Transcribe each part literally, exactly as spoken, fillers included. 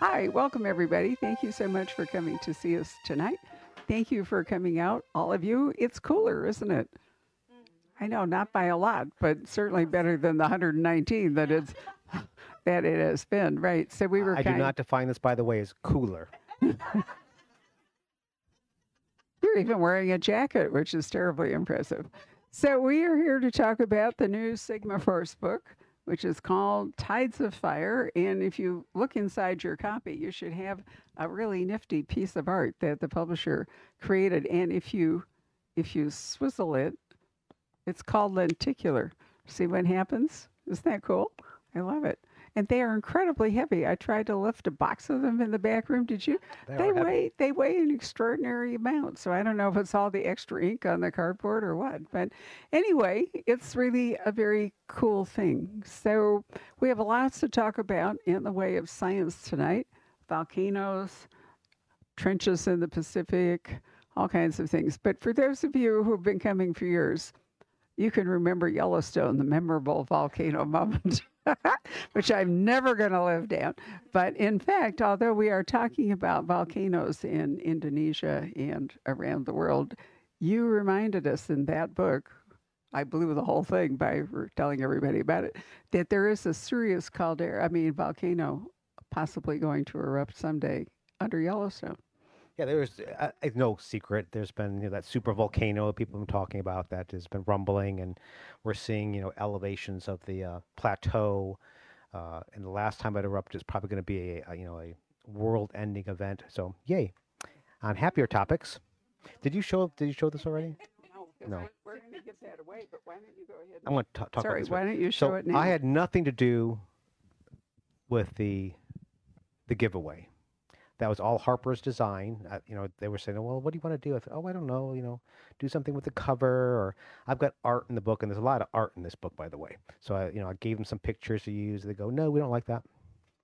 Hi, welcome everybody. Thank you so much for coming to see us tonight. Thank you for coming out, all of you. It's cooler, isn't it? I know, not by a lot, but certainly better than the one hundred nineteen that it's that it has been, right? So we were I do kind not define this, by the way, as cooler. You're even wearing a jacket, which is terribly impressive. So we are here to talk about the new Sigma Force book, which is called Tides of Fire. And if you look inside your copy, you should have a really nifty piece of art that the publisher created. And if you if you swizzle it, it's called lenticular. See what happens? Isn't that cool? I love it. And they are incredibly heavy. I tried to lift a box of them in the back room. Did you? They They are heavy. weigh they weigh an extraordinary amount. So I don't know if it's all the extra ink on the cardboard or what. But anyway, it's really a very cool thing. So we have lots to talk about in the way of science tonight. Volcanoes, trenches in the Pacific, all kinds of things. But for those of you who've been coming for years, you can remember Yellowstone, the memorable volcano moment, which I'm never going to live down. But in fact, although we are talking about volcanoes in Indonesia and around the world, you reminded us in that book, I blew the whole thing by r- telling everybody about it, that there is a serious caldera, I mean, volcano possibly going to erupt someday under Yellowstone. Yeah, there's uh, it's no secret. There's been you know, that super volcano people have been talking about that has been rumbling, and we're seeing you know elevations of the uh, plateau. Uh, and the last time it erupted is probably going to be a, a you know a world-ending event. So yay! On happier topics, did you show did you show this already? No, 'cause No. we're, we're going to give that away, but why don't you go ahead I'm going to talk about Sorry, this. why right- don't you show So it now? I had nothing to do with the the giveaway. That was all Harper's design. Uh, you know, they were saying, "Well, what do you want to do?" I thought, "Oh, I don't know. You know, do something with the cover." Or I've got art in the book, and there's a lot of art in this book, by the way. So I, you know, I gave them some pictures to use. They go, "No, we don't like that.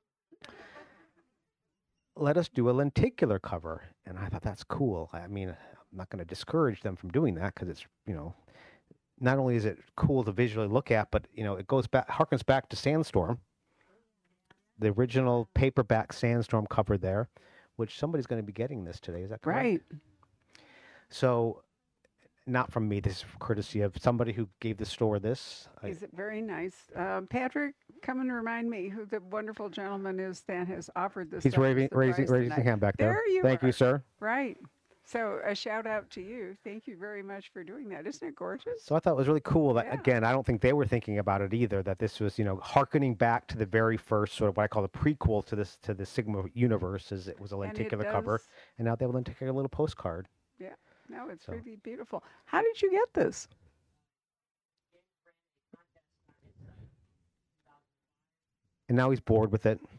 Let us do a lenticular cover." And I thought that's cool. I mean, I'm not going to discourage them from doing that because it's, you know, not only is it cool to visually look at, but you know, it goes back, harkens back to Sandstorm, the original paperback Sandstorm cover there, which somebody's going to be getting this today. Is that correct? Right. So, not from me. This is courtesy of somebody who gave the store this. I, Is it very nice? Um, Patrick, come and remind me who the wonderful gentleman is that has offered this. he's stuff as raising the raising prize raising his tonight. hand back there. There you Thank are. you, sir. Right. So a shout out to you. Thank you very much for doing that. Isn't it gorgeous? So I thought it was really cool that Yeah. again, I don't think they were thinking about it either. That this was, you know, harkening back to the very first sort of what I call the prequel to this to the Sigma universe. Is it was a And it lenticular cover, does- and now they have a lenticular little postcard. Yeah. No, it's So- really beautiful. How did you get this? And now he's bored with it.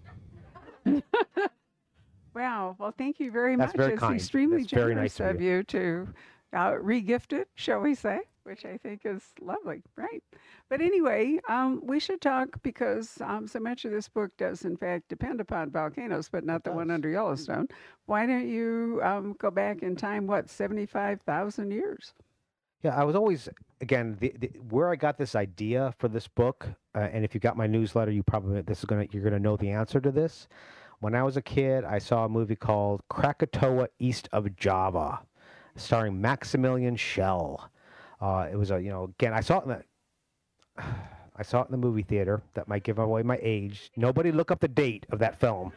Wow. Well, thank you very That's much. very It's kind. extremely That's very generous nice of of you to uh, re-gift it, shall we say, which I think is lovely, right? But anyway, um, we should talk because um, so much of this book does, in fact, depend upon volcanoes, but not It the one does. under Yellowstone. Why don't you um, go back in time, what, seventy-five thousand years? Yeah, I was always again the, the, where I got this idea for this book, uh, and if you got my newsletter, you probably this is gonna you're gonna know the answer to this. When I was a kid, I saw a movie called Krakatoa East of Java, starring Maximilian Schell. Uh, it was a you know again I saw it in the I saw it in the movie theater. That might give away my age. Nobody look up the date of that film.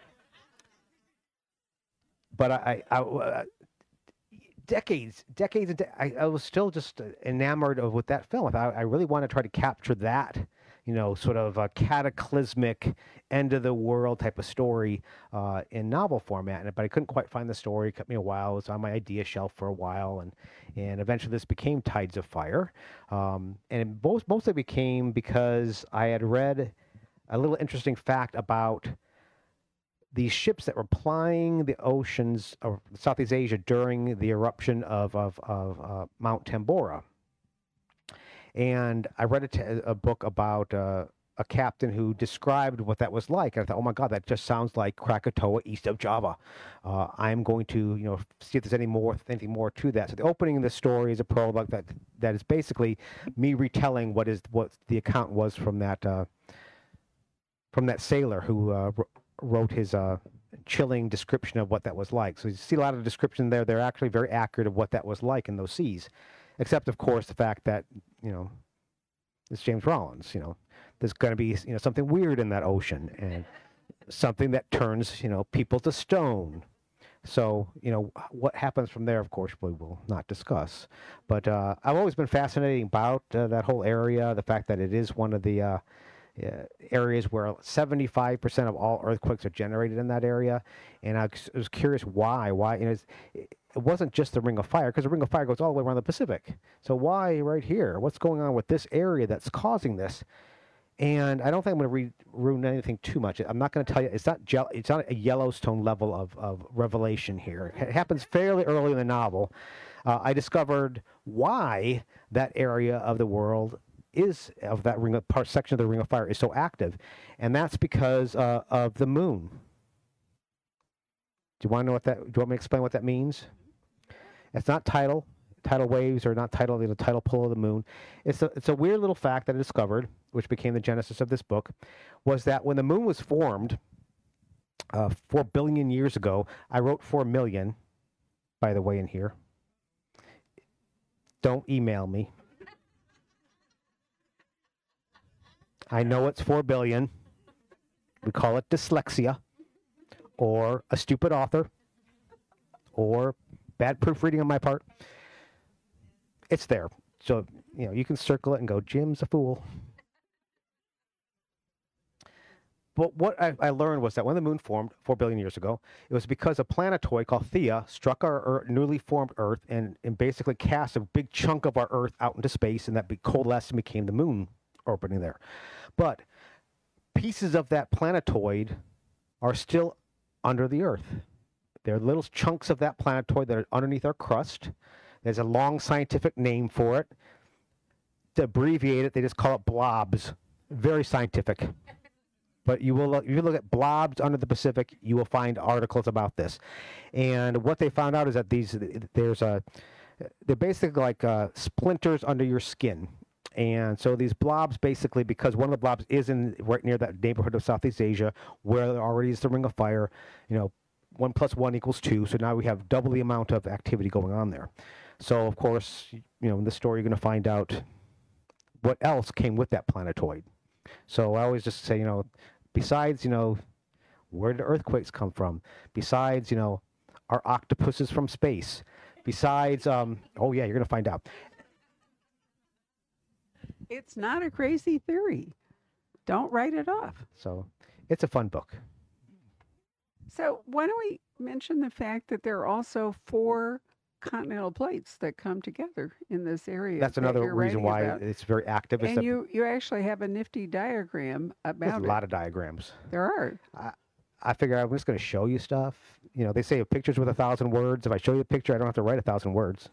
But I, I, I uh, decades, decades, and de- I, I was still just uh, enamored of with that film. I, I really want to try to capture that, you know, sort of a cataclysmic, end of the world type of story uh, in novel format. And, but I couldn't quite find the story. It took me a while. It was on my idea shelf for a while, and and eventually this became Tides of Fire. Um, and it most mostly became because I had read a little interesting fact about these ships that were plying the oceans of Southeast Asia during the eruption of, of, of uh, Mount Tambora. And I read a, t- a book about uh, a captain who described what that was like. And I thought, oh my God, that just sounds like Krakatoa east of Java. Uh, I'm going to, you know, see if there's any more, anything more to that. So the opening of the story is a prologue that that is basically me retelling what is what the account was from that uh, from that sailor who uh, wrote his uh, chilling description of what that was like. So you see a lot of description there. They're actually very accurate of what that was like in those seas, except of course the fact that, you know, it's James Rollins. You know, there's going to be, you know, something weird in that ocean and something that turns, you know, people to stone. So, you know, what happens from there, of course, we will not discuss. But uh, I've always been fascinated about uh, that whole area, the fact that it is one of the uh, uh, areas where seventy-five percent of all earthquakes are generated in that area. And I was curious why. Why, you know, it's, it wasn't just the Ring of Fire, because the Ring of Fire goes all the way around the Pacific. So why right here? What's going on with this area that's causing this? And I don't think I'm going to re- ruin anything too much. I'm not going to tell you. It's not gel- It's not a Yellowstone level of, of revelation here. It happens fairly early in the novel. Uh, I discovered why that area of the world is of that ring of part section of the Ring of Fire is so active, and that's because uh, of the moon. Do you want to know what that? Do you want me to explain what that means? It's not tidal. Tidal waves are not tidal. There's a tidal pull of the moon. It's a it's a weird little fact that I discovered, which became the genesis of this book, was that when the moon was formed, uh, four billion years ago, I wrote four million, by the way, in here. Don't email me. I know it's four billion. We call it dyslexia, or a stupid author, or bad proofreading on my part. It's there. So, you know, you can circle it and go, Jim's a fool. But what I, I learned was that when the moon formed four billion years ago, it was because a planetoid called Theia struck our Earth, newly formed Earth and, and basically cast a big chunk of our Earth out into space, and that be, coalesced and became the moon orbiting there. But pieces of that planetoid are still under the Earth. There are little chunks of that planetoid that are underneath our crust. There's a long scientific name for it. To abbreviate it, they just call it blobs. Very scientific. But you will look, if you look at blobs under the Pacific, you will find articles about this. And what they found out is that these there's a they're basically like uh, splinters under your skin. And so these blobs basically, because one of the blobs is in right near that neighborhood of Southeast Asia, where there already is the Ring of Fire, you know, one plus one equals two. So now we have double the amount of activity going on there. So, of course, you know, in this story, you're going to find out what else came with that planetoid. So I always just say, you know, besides, you know, where did earthquakes come from? Besides, you know, are octopuses from space? Besides, um, oh, yeah, you're going to find out. It's not a crazy theory. Don't write it off. So it's a fun book. So why don't we mention the fact that there are also four continental plates that come together in this area. That's that another you're reason writing why about. it's very active. It's And a, you, you actually have a nifty diagram there's about a it. lot of diagrams. There are. I, I figure I'm just going to show you stuff. You know, they say a picture's worth a thousand words. If I show you a picture, I don't have to write a thousand words.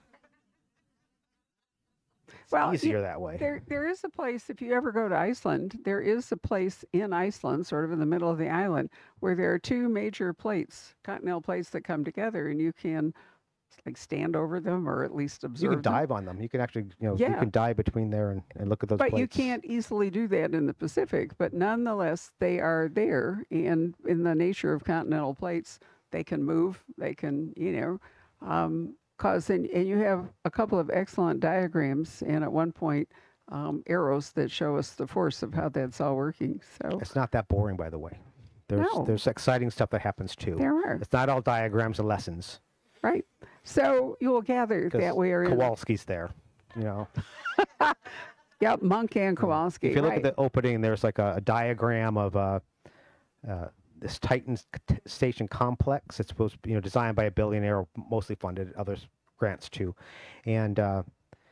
It's Well, easier you- that way. There, there is a place, if you ever go to Iceland, there is a place in Iceland, sort of in the middle of the island, where there are two major plates, continental plates that come together, and you can like stand over them or at least observe You can them. dive on them. You can actually, you know, you Yeah. can dive between there and, and look at those But plates. you can't easily do that in the Pacific. But nonetheless, they are there. And in the nature of continental plates, they can move. They can, you know, um, cause, and, and you have a couple of excellent diagrams. And at one point, um, arrows that show us the force of how that's all working. So It's not that boring, by the way. There's No. there's exciting stuff that happens too. there are, It's not all diagrams and lessons. right? So you will gather Because that we are in. Kowalski's there. You know, Yep, Monk and Kowalski. if you look right. at the opening, there's like a, a diagram of uh, uh, this Titan t- station complex. It's supposed to be, you know, designed by a billionaire, mostly funded, others grants too, and uh,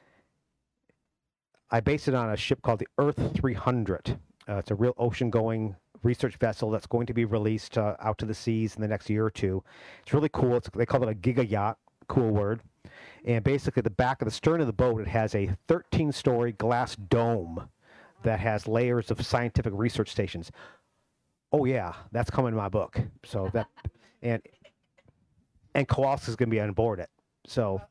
I based it on a ship called the Earth three hundred. Uh, it's a real ocean-going research vessel that's going to be released uh, out to the seas in the next year or two. It's really cool. It's, they call it a giga yacht. Cool word. And basically, the back of the stern of the boat, it has a thirteen-story glass dome that has layers of scientific research stations. Oh yeah, that's coming in my book. So that and and Kowalski's going to be on board it. So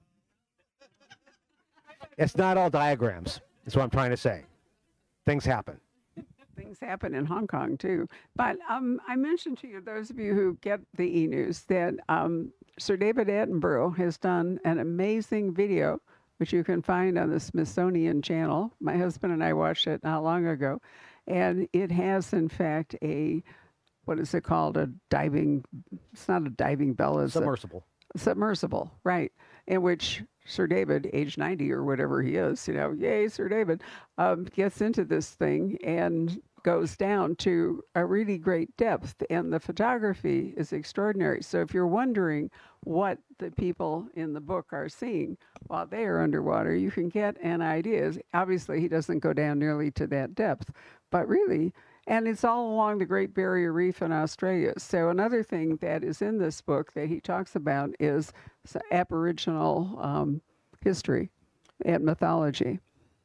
it's not all diagrams. Is what I'm trying to say. Things happen. Things things happen in Hong Kong too. But um, I mentioned to you, those of you who get the e-news, that um, Sir David Attenborough has done an amazing video, which you can find on the Smithsonian Channel. My husband and I watched it not long ago, and it has, in fact, a what is it called? A diving. It's not a diving bell. It's Submersible. A submersible, right? In which Sir David, age ninety or whatever he is, you know, yay, Sir David, um, gets into this thing and goes down to a really great depth. And the photography is extraordinary. So if you're wondering what the people in the book are seeing while they are underwater, you can get an idea. Obviously, he doesn't go down nearly to that depth, but really, and it's all along the Great Barrier Reef in Australia. So another thing that is in this book that he talks about is Aboriginal um, history and mythology.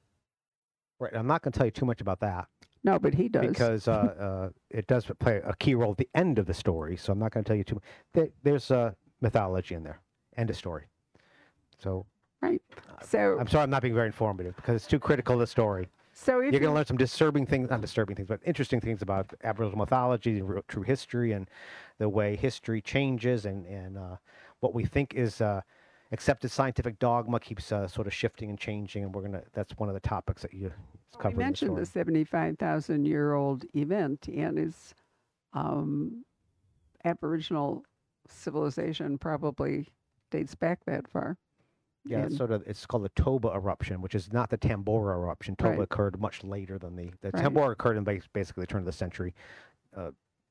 Right. I'm not going to tell you too much about that. No, but he does. Because uh, uh, it does play a key role at the end of the story. So I'm not going to tell you too much. There, there's uh, mythology in there. End of story. So. Right. So. I'm sorry I'm not being very informative because it's too critical of the story. So if you're going to learn some disturbing things, not disturbing things, but interesting things about Aboriginal mythology, true history, and the way history changes, and and uh, what we think is uh, accepted scientific dogma keeps uh, sort of shifting and changing, and we're gonna. That's one of the topics that you cover. You mentioned the seventy-five thousand year old event, and its um, Aboriginal civilization probably dates back that far. Yeah, and, it's sort of it's called the Toba eruption, which is not the Tambora eruption. Toba right. occurred much later than the the right. Tambora occurred in basically the turn of the century. Uh,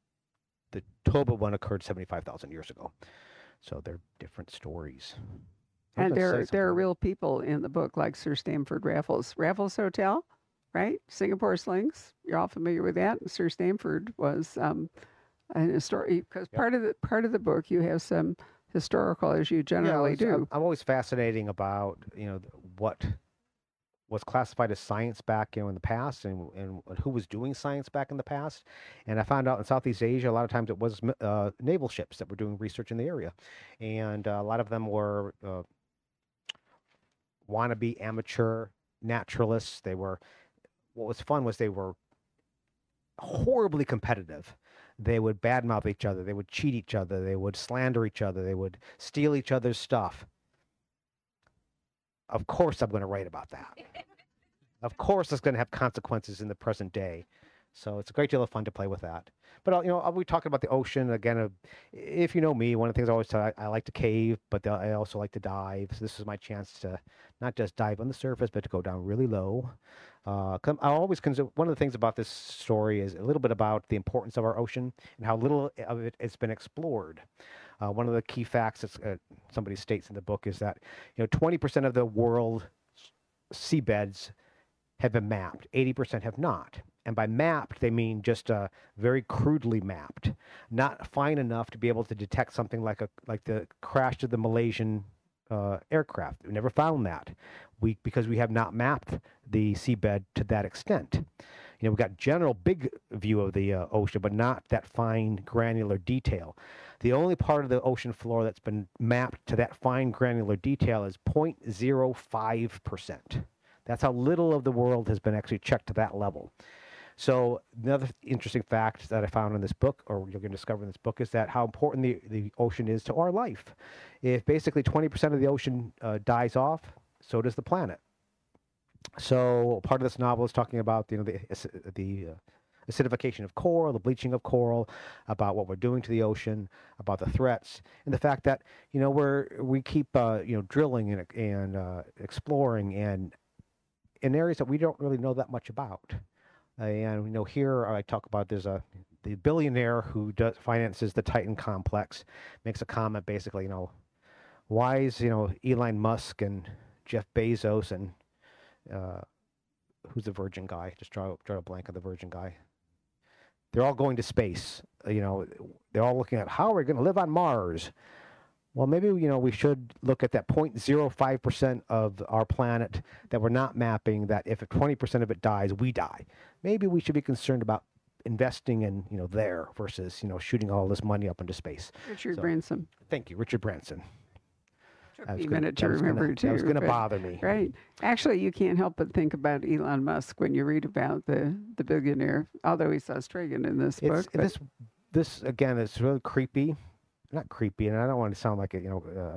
the Toba one occurred seventy-five thousand years ago, so they're different stories. And there there are real people in the book, like Sir Stamford Raffles, Raffles Hotel, right? Singapore Slings. You're all familiar with that. Sir Stamford was um, an story because yep. part of the part of the book you have some historical, as you generally yeah, do. I'm, I'm always fascinating about you know what was classified as science back you know in the past, and and who was doing science back in the past. And I found out in Southeast Asia, a lot of times it was uh, naval ships that were doing research in the area, and uh, a lot of them were uh, wannabe amateur naturalists. They were. What was fun was they were horribly competitive. They would badmouth each other. They would cheat each other. They would slander each other. They would steal each other's stuff. Of course, I'm going to write about that. Of course, it's going to have consequences in the present day. So it's a great deal of fun to play with that. But, you know, I'll be talking about the ocean. Again, uh, if you know me, one of the things I always tell, I, I like to cave, but I also like to dive. So this is my chance to not just dive on the surface, but to go down really low. Uh, I always consider, one of the things about this story is a little bit about the importance of our ocean and how little of it has been explored. Uh, one of the key facts that uh, somebody states in the book is that, you know, twenty percent of the world seabeds have been mapped, eighty percent have not. And by mapped, they mean just uh, very crudely mapped, not fine enough to be able to detect something like a like the crash of the Malaysian uh, aircraft. We never found that, we because we have not mapped the seabed to that extent. You know, we got general big view of the uh, ocean, but not that fine granular detail. The only part of the ocean floor that's been mapped to that fine granular detail is zero point zero five percent. That's how little of the world has been actually checked to that level. So another interesting fact that I found in this book, or you're going to discover in this book, is that how important the, the ocean is to our life. If basically twenty percent of the ocean uh, dies off, so does the planet. So part of this novel is talking about you know the the uh, acidification of coral, the bleaching of coral, about what we're doing to the ocean, about the threats, and the fact that you know we're we keep uh, you know drilling and and uh, exploring and in areas that we don't really know that much about. Uh, and you know, here I talk about there's a the billionaire who does finances the Titan complex makes a comment basically, you know, why is you know Elon Musk and Jeff Bezos and uh, who's the Virgin guy? Just draw draw a blank on the Virgin guy. They're all going to space. Uh, you know, they're all looking at how are we going to live on Mars. Well, maybe you know we should look at that zero point zero five percent of our planet that we're not mapping. That if twenty percent of it dies, we die. Maybe we should be concerned about investing in you know there versus you know shooting all this money up into space. Richard so, Branson. Thank you, Richard Branson. I was a gonna, minute to that was gonna- remember That was too, going to but- bother me. Right. Actually, you can't help but think about Elon Musk when you read about the, the billionaire, although he's Australian in this It's book. But this this again. It's really creepy, not creepy, and I don't want to sound like a, you know uh,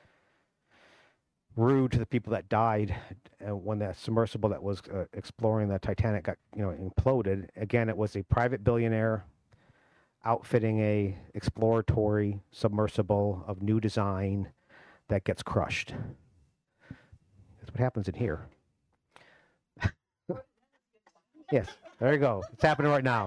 rude to the people that died uh, when that submersible that was uh, exploring the Titanic got you know imploded. Again, it was a private billionaire outfitting a exploratory submersible of new design that gets crushed. That's what happens in here. Yes, there you go. It's happening right now.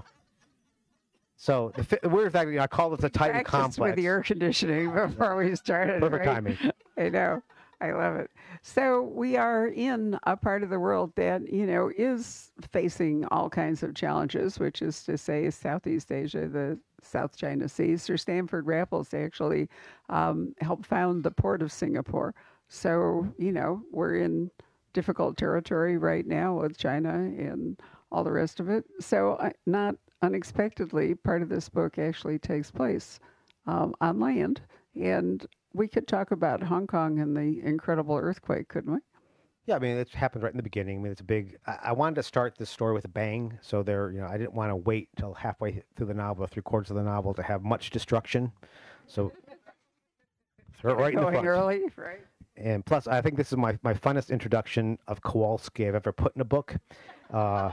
So the fi- weird fact, I call this a Titan practiced complex. with the air conditioning before we started. Perfect right? timing. I know. I love it. So we are in a part of the world that, you know, is facing all kinds of challenges, which is to say Southeast Asia, the South China Sea. Sir Stamford Raffles actually um, helped found the port of Singapore. So, you know, we're in difficult territory right now with China and all the rest of it. So uh, not unexpectedly, part of this book actually takes place um, on land. And we could talk about Hong Kong and the incredible earthquake, couldn't we? Yeah, I mean, it happens right in the beginning. I mean, it's a big. I, I wanted to start this story with a bang, so there, you know, I didn't want to wait till halfway through the novel, three quarters of the novel, to have much destruction. So throw it right in the Going front. early, right? And plus, I think this is my, my funnest introduction of Kowalski I've ever put in a book. Uh,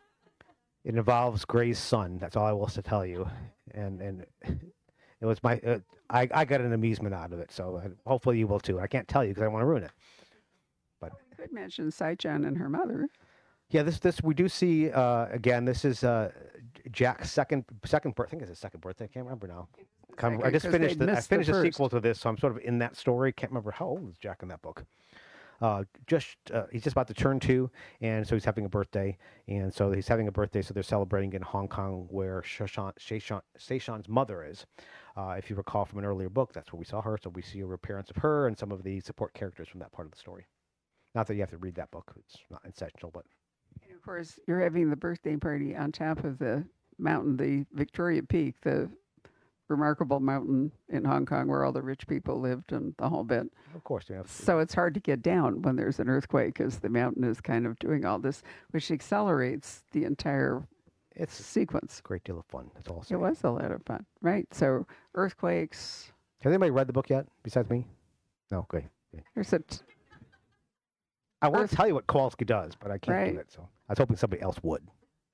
it involves Gray's son. That's all I will to tell you. And and it was my uh, I I got an amusement out of it. So uh, hopefully you will too. I can't tell you because I don't want to ruin it. But We could mention Sai-chan and her mother. yeah, this this we do see uh, again. This is uh, Jack's second second birth. I think it's his second birthday. I can't remember now. Come- I Second, just 'cause finished. they'd The, I missed the finished a first. sequel to this, so I'm sort of in that story. Can't remember how old is Jack in that book. Uh, just uh, he's just about to turn two, and so he's having a birthday, and so he's having a birthday. So they're celebrating in Hong Kong, where Sheshan, Sheshan, Seishan's mother is. Uh, if you recall from an earlier book, that's where we saw her. So we see a appearance of her and some of the support characters from that part of the story. Not that you have to read that book; it's not essential, but And of course, you're having the birthday party on top of the mountain, the Victoria Peak, the remarkable mountain in Hong Kong where all the rich people lived and the whole bit. of course, you know. So it's hard to get down when there's an earthquake because the mountain is kind of doing all this, which accelerates the entire It's a sequence. great deal of fun. That's all. I'll It say. was a lot of fun, right? So earthquakes. Has anybody read the book yet besides me? No, great. There's a t- I want Earth- to tell you what Kowalski does, but I can't Right. do it. So I was hoping somebody else would.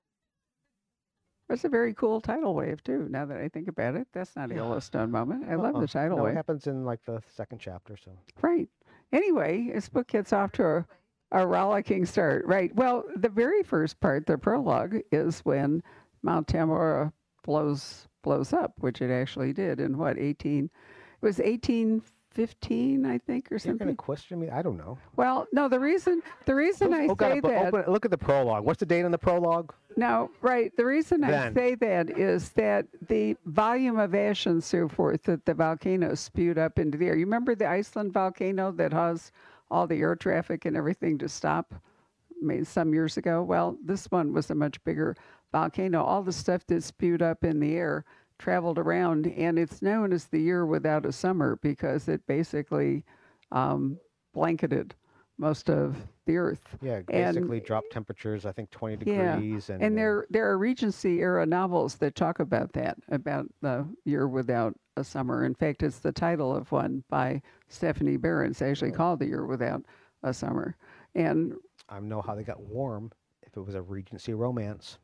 That's a very cool tidal wave too. Now that I think about it, that's not a Yeah. Yellowstone moment. I love Uh-uh. the tidal no, wave. it happens in like the second chapter. So Right. Anyway, this book gets off to a, a rollicking start. Right. Well, the very first part, the prologue, is when Mount Tamora blows blows up, which it actually did in what eighteen? It was eighteen fifteen, I think, or you're going something. to question me? I don't know. Well, no. The reason the reason I Oh, God, say but that. open, look at the prologue. What's the date on the prologue? No, right. The reason I Then. say that is that the volume of ash and so forth that the volcano spewed up into the air. You remember the Iceland volcano that caused all the air traffic and everything to stop maybe some years ago? Well, this one was a much bigger volcano. All the stuff that spewed up in the air traveled around, and it's known as the year without a summer because it basically um, blanketed most of the earth. Yeah, And- basically dropped temperatures, I think twenty Yeah, degrees. And, And uh, there, there are Regency era novels that talk about that, about the year without a summer. In fact, it's the title of one by Stephanie Behrens, actually called The Year Without a Summer. And I know how they got warm if it was a Regency romance.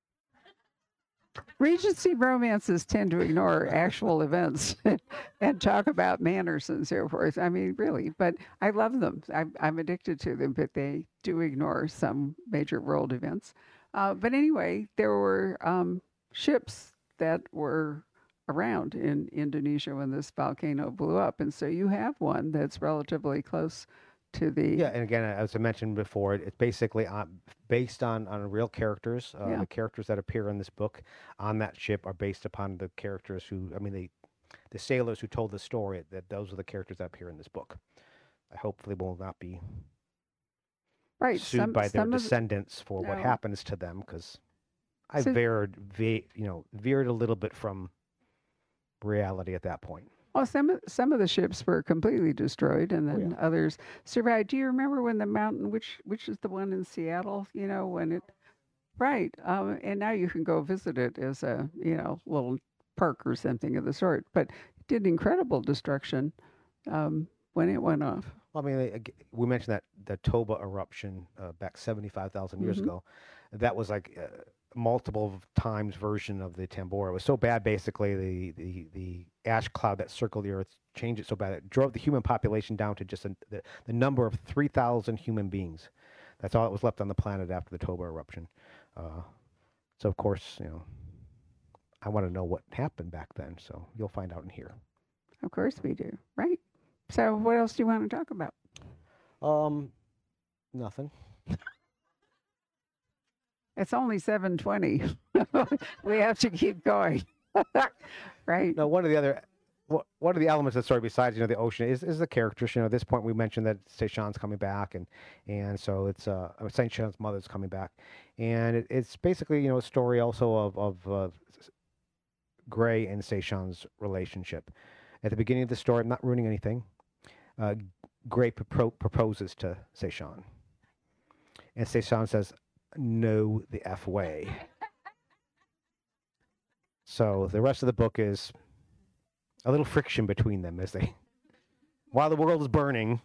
Regency romances tend to ignore actual events and talk about manners and so forth. I mean, really, but I love them. I'm, I'm addicted to them, but they do ignore some major world events. Uh, but anyway, there were um, ships that were around in Indonesia when this volcano blew up. And so you have one that's relatively close to the. Yeah, and again, as I mentioned before, it's basically on, based on, on real characters. Uh, Yeah. The characters that appear in this book on that ship are based upon the characters who, I mean, the the sailors who told the story. That those are the characters that appear in this book. I hopefully will not be Right. sued some, by their some of, descendants for what No. happens to them, because I So- veered, ve- you know, veered a little bit from reality at that point. Well, some of, some of the ships were completely destroyed, and Oh, yeah. then others survived. Do you remember when the mountain, which which is the one in Seattle? You know, when it right, um, and now you can go visit it as a you know little park or something of the sort. But it did incredible destruction um, when it went off. Well, I mean, ag- we mentioned that the Toba eruption uh, back seventy-five thousand years Hmm. ago. That was like uh, multiple times version of the Tambora. It was so bad, basically, the, the, the ash cloud that circled the Earth changed it so bad it drove the human population down to just a, the, the number of three thousand human beings. That's all that was left on the planet after the Toba eruption. Uh, so, of course, you know, I want to know what happened back then. So you'll find out in here. Of course we do, right? So what else do you want to talk about? Um, nothing. It's only seven twenty. We have to keep going. Right. No, one of the other, wha- one of the elements of the story besides, you know, the ocean is, is the characters. You know, at this point we mentioned that Seishan's coming back, and and so it's uh, Seishan's mother's coming back, and it, it's basically, you know, a story also of of uh, s- Gray and Seishan's relationship. At the beginning of the story, I'm not ruining anything. Uh, Gray propro- proposes to Seishan, and Seishan says, "No, the f way." So the rest of the book is a little friction between them as they, while the world is burning,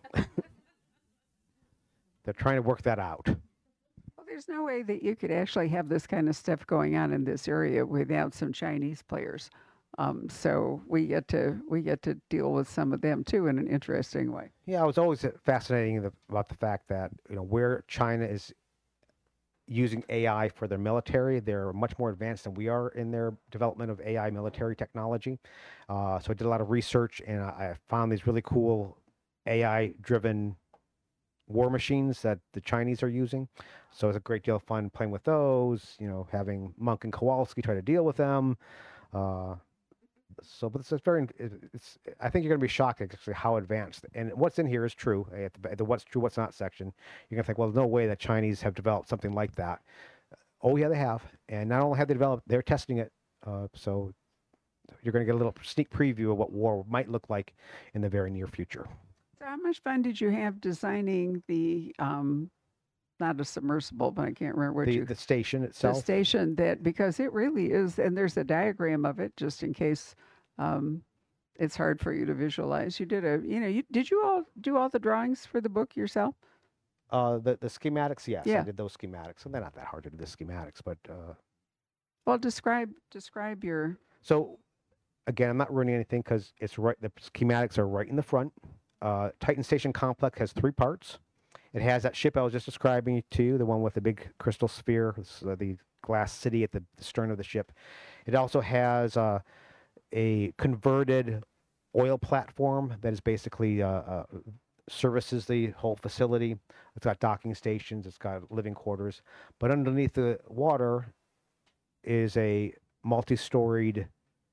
they're trying to work that out. Well, there's no way that you could actually have this kind of stuff going on in this area without some Chinese players. Um, so we get to we get to deal with some of them too in an interesting way. Yeah, it was always fascinating the, about the fact that, you know, where China is using A I for their military, they're much more advanced than we are in their development of A I military technology. Uh, so I did a lot of research, and I, I found these really cool A I-driven war machines that the Chinese are using. So it's a great deal of fun playing with those, you know, having Monk and Kowalski try to deal with them. Uh, so, but it's, it's very, it- it's, I think you're going to be shocked at actually how advanced, and what's in here is true. At the, at the what's true, what's not section, you're going to think, well, there's no way that Chinese have developed something like that. Oh, yeah, they have. And not only have they developed, they're testing it. Uh, so you're going to get a little sneak preview of what war might look like in the very near future. So how much fun did you have designing the um, not a submersible, but I can't remember what The, you the station the itself. station that because it really is, and there's a diagram of it just in case um, it's hard for you to visualize. You did a, you know, you did you all do all the drawings for the book yourself? Uh, the, the schematics, yes, I Yeah. did those schematics. And they're not that hard to do the schematics, but uh, Well, describe describe your. so again, I'm not ruining anything because it's right. The schematics are right in the front. Uh, Titan Station Complex has three parts. It has that ship I was just describing to you, the one with the big crystal sphere, it's, uh, the glass city at the, the stern of the ship. It also has uh, a converted oil platform that is basically uh, uh, services the whole facility. It's got docking stations. It's got living quarters. But underneath the water is a multi-storied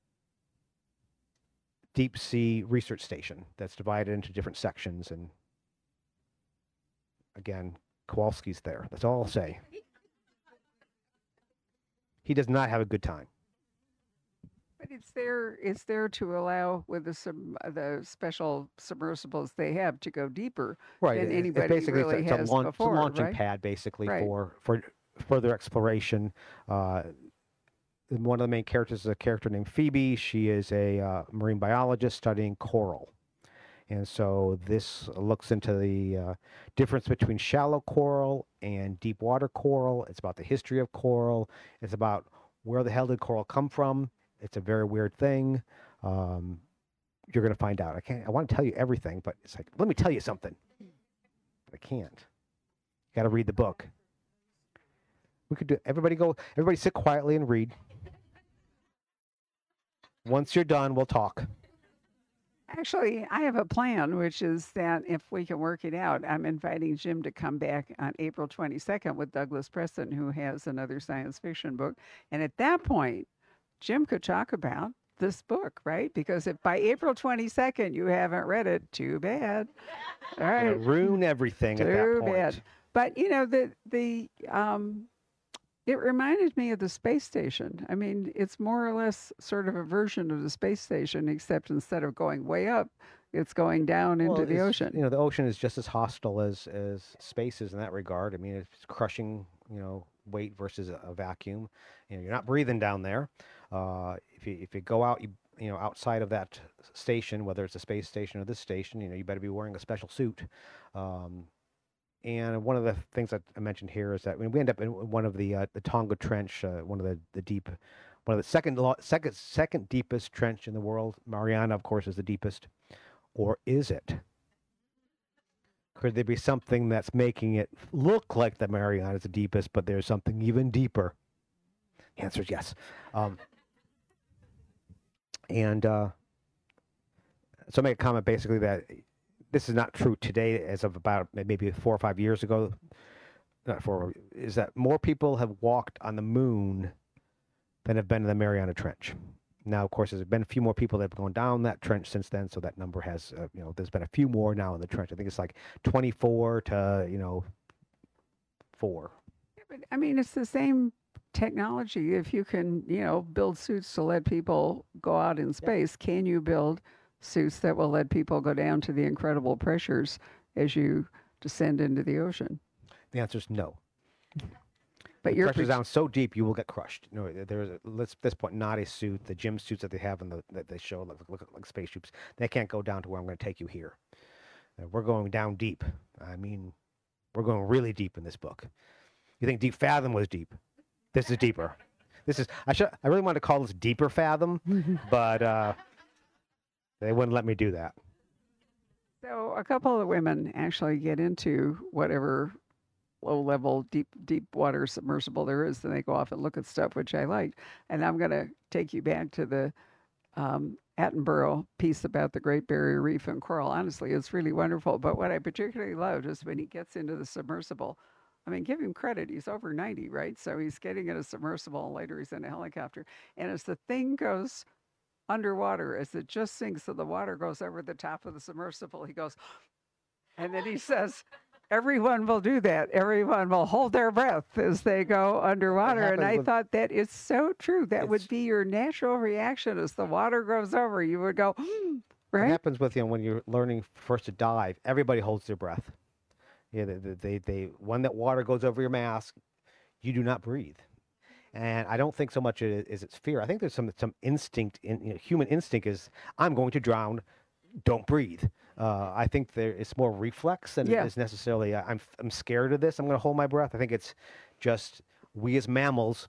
deep sea research station that's divided into different sections. And again, Kowalski's there. That's all I'll say. He does not have a good time. But it's there. It's there to allow with the sub, the special submersibles they have to go deeper Right. than it- it anybody basically really it's a, has it's a, launch, it's a before, launching right? pad basically Right. for for further exploration. Uh, one of the main characters is a character named Phoebe. She is a uh, marine biologist studying coral. And so this looks into the uh, difference between shallow coral and deep water coral. It's about the history of coral. It's about where the hell did coral come from. It's a very weird thing. Um, you're going to find out. I can't. I want to tell you everything, but it's like, let me tell you something. But I can't. Got to read the book. We could do. Everybody go. Everybody sit quietly and read. Once you're done, we'll talk. Actually, I have a plan, which is that if we can work it out, I'm inviting Jim to come back on April twenty-second with Douglas Preston, who has another science fiction book. And at that point, Jim could talk about this book, right? Because if by April twenty-second you haven't read it, too bad. All Gonna right. ruin everything at that Too point. bad. But you know the the um, It reminded me of the space station. I mean, it's more or less sort of a version of the space station, except instead of going way up, it's going down Well, into the it's, ocean. you know, the ocean is just as hostile as as space is in that regard. I mean, it's crushing, you know, weight versus a, a vacuum. You know, you're not breathing down there. Uh, if you if you go out, you you know, outside of that station, whether it's a space station or this station, you know, you better be wearing a special suit. Um, and one of the things that I mentioned here is that when we end up in one of the uh, the Tonga Trench, uh, one of the, the deep, one of the second lo- second second deepest trench in the world. Mariana, of course, is the deepest. Or is it? Could there be something that's making it look like the Mariana is the deepest, but there's something even deeper? The answer is yes. Um, and uh, so I make a comment basically that this is not true today as of about maybe four or five years ago. Not four, is that more people have walked on the moon than have been in the Mariana Trench. Now, of course, there's been a few more people that have gone down that trench since then, so that number has, uh, you know, there's been a few more now in the trench. I think it's like twenty-four to, you know, four. Yeah, but I mean, it's the same technology. If you can, you know, build suits to let people go out in space, yeah. Can you build suits that will let people go down to the incredible pressures as you descend into the ocean? The answer is no. But the you're pressure's down so deep you will get crushed. You know, there's at this point not a suit. The gym suits that they have in the that they show look, look like spaceships. They can't go down to where I'm going to take you here. Uh, we're going down deep. I mean, we're going really deep in this book. You think Deep Fathom was deep? This is deeper. This is I should I really wanted to call this Deeper Fathom, but uh, they wouldn't let me do that. So a couple of women actually get into whatever low-level, deep, deep water submersible there is, and they go off and look at stuff, which I liked. And I'm going to take you back to the um, Attenborough piece about the Great Barrier Reef and coral. Honestly, it's really wonderful. But what I particularly loved is when he gets into the submersible. I mean, give him credit. He's over ninety, right? So he's getting in a submersible, and later he's in a helicopter. And as the thing goes underwater, as it just sinks, so the water goes over the top of the submersible, he goes, and then he says, everyone will do that. Everyone will hold their breath as they go underwater. And I with, thought that is so true. That would be your natural reaction as the water goes over. You would go, mm, right? It happens with, you know, when you're learning first to dive, everybody holds their breath. Yeah, they, they, they, they when that water goes over your mask, you do not breathe. And I don't think so much is it's fear. I think there's some some instinct in you know, human instinct is I'm going to drown. Don't breathe. Uh, I think there it's more reflex than yeah. it is necessarily. Uh, I'm I'm scared of this. I'm going to hold my breath. I think it's just we as mammals,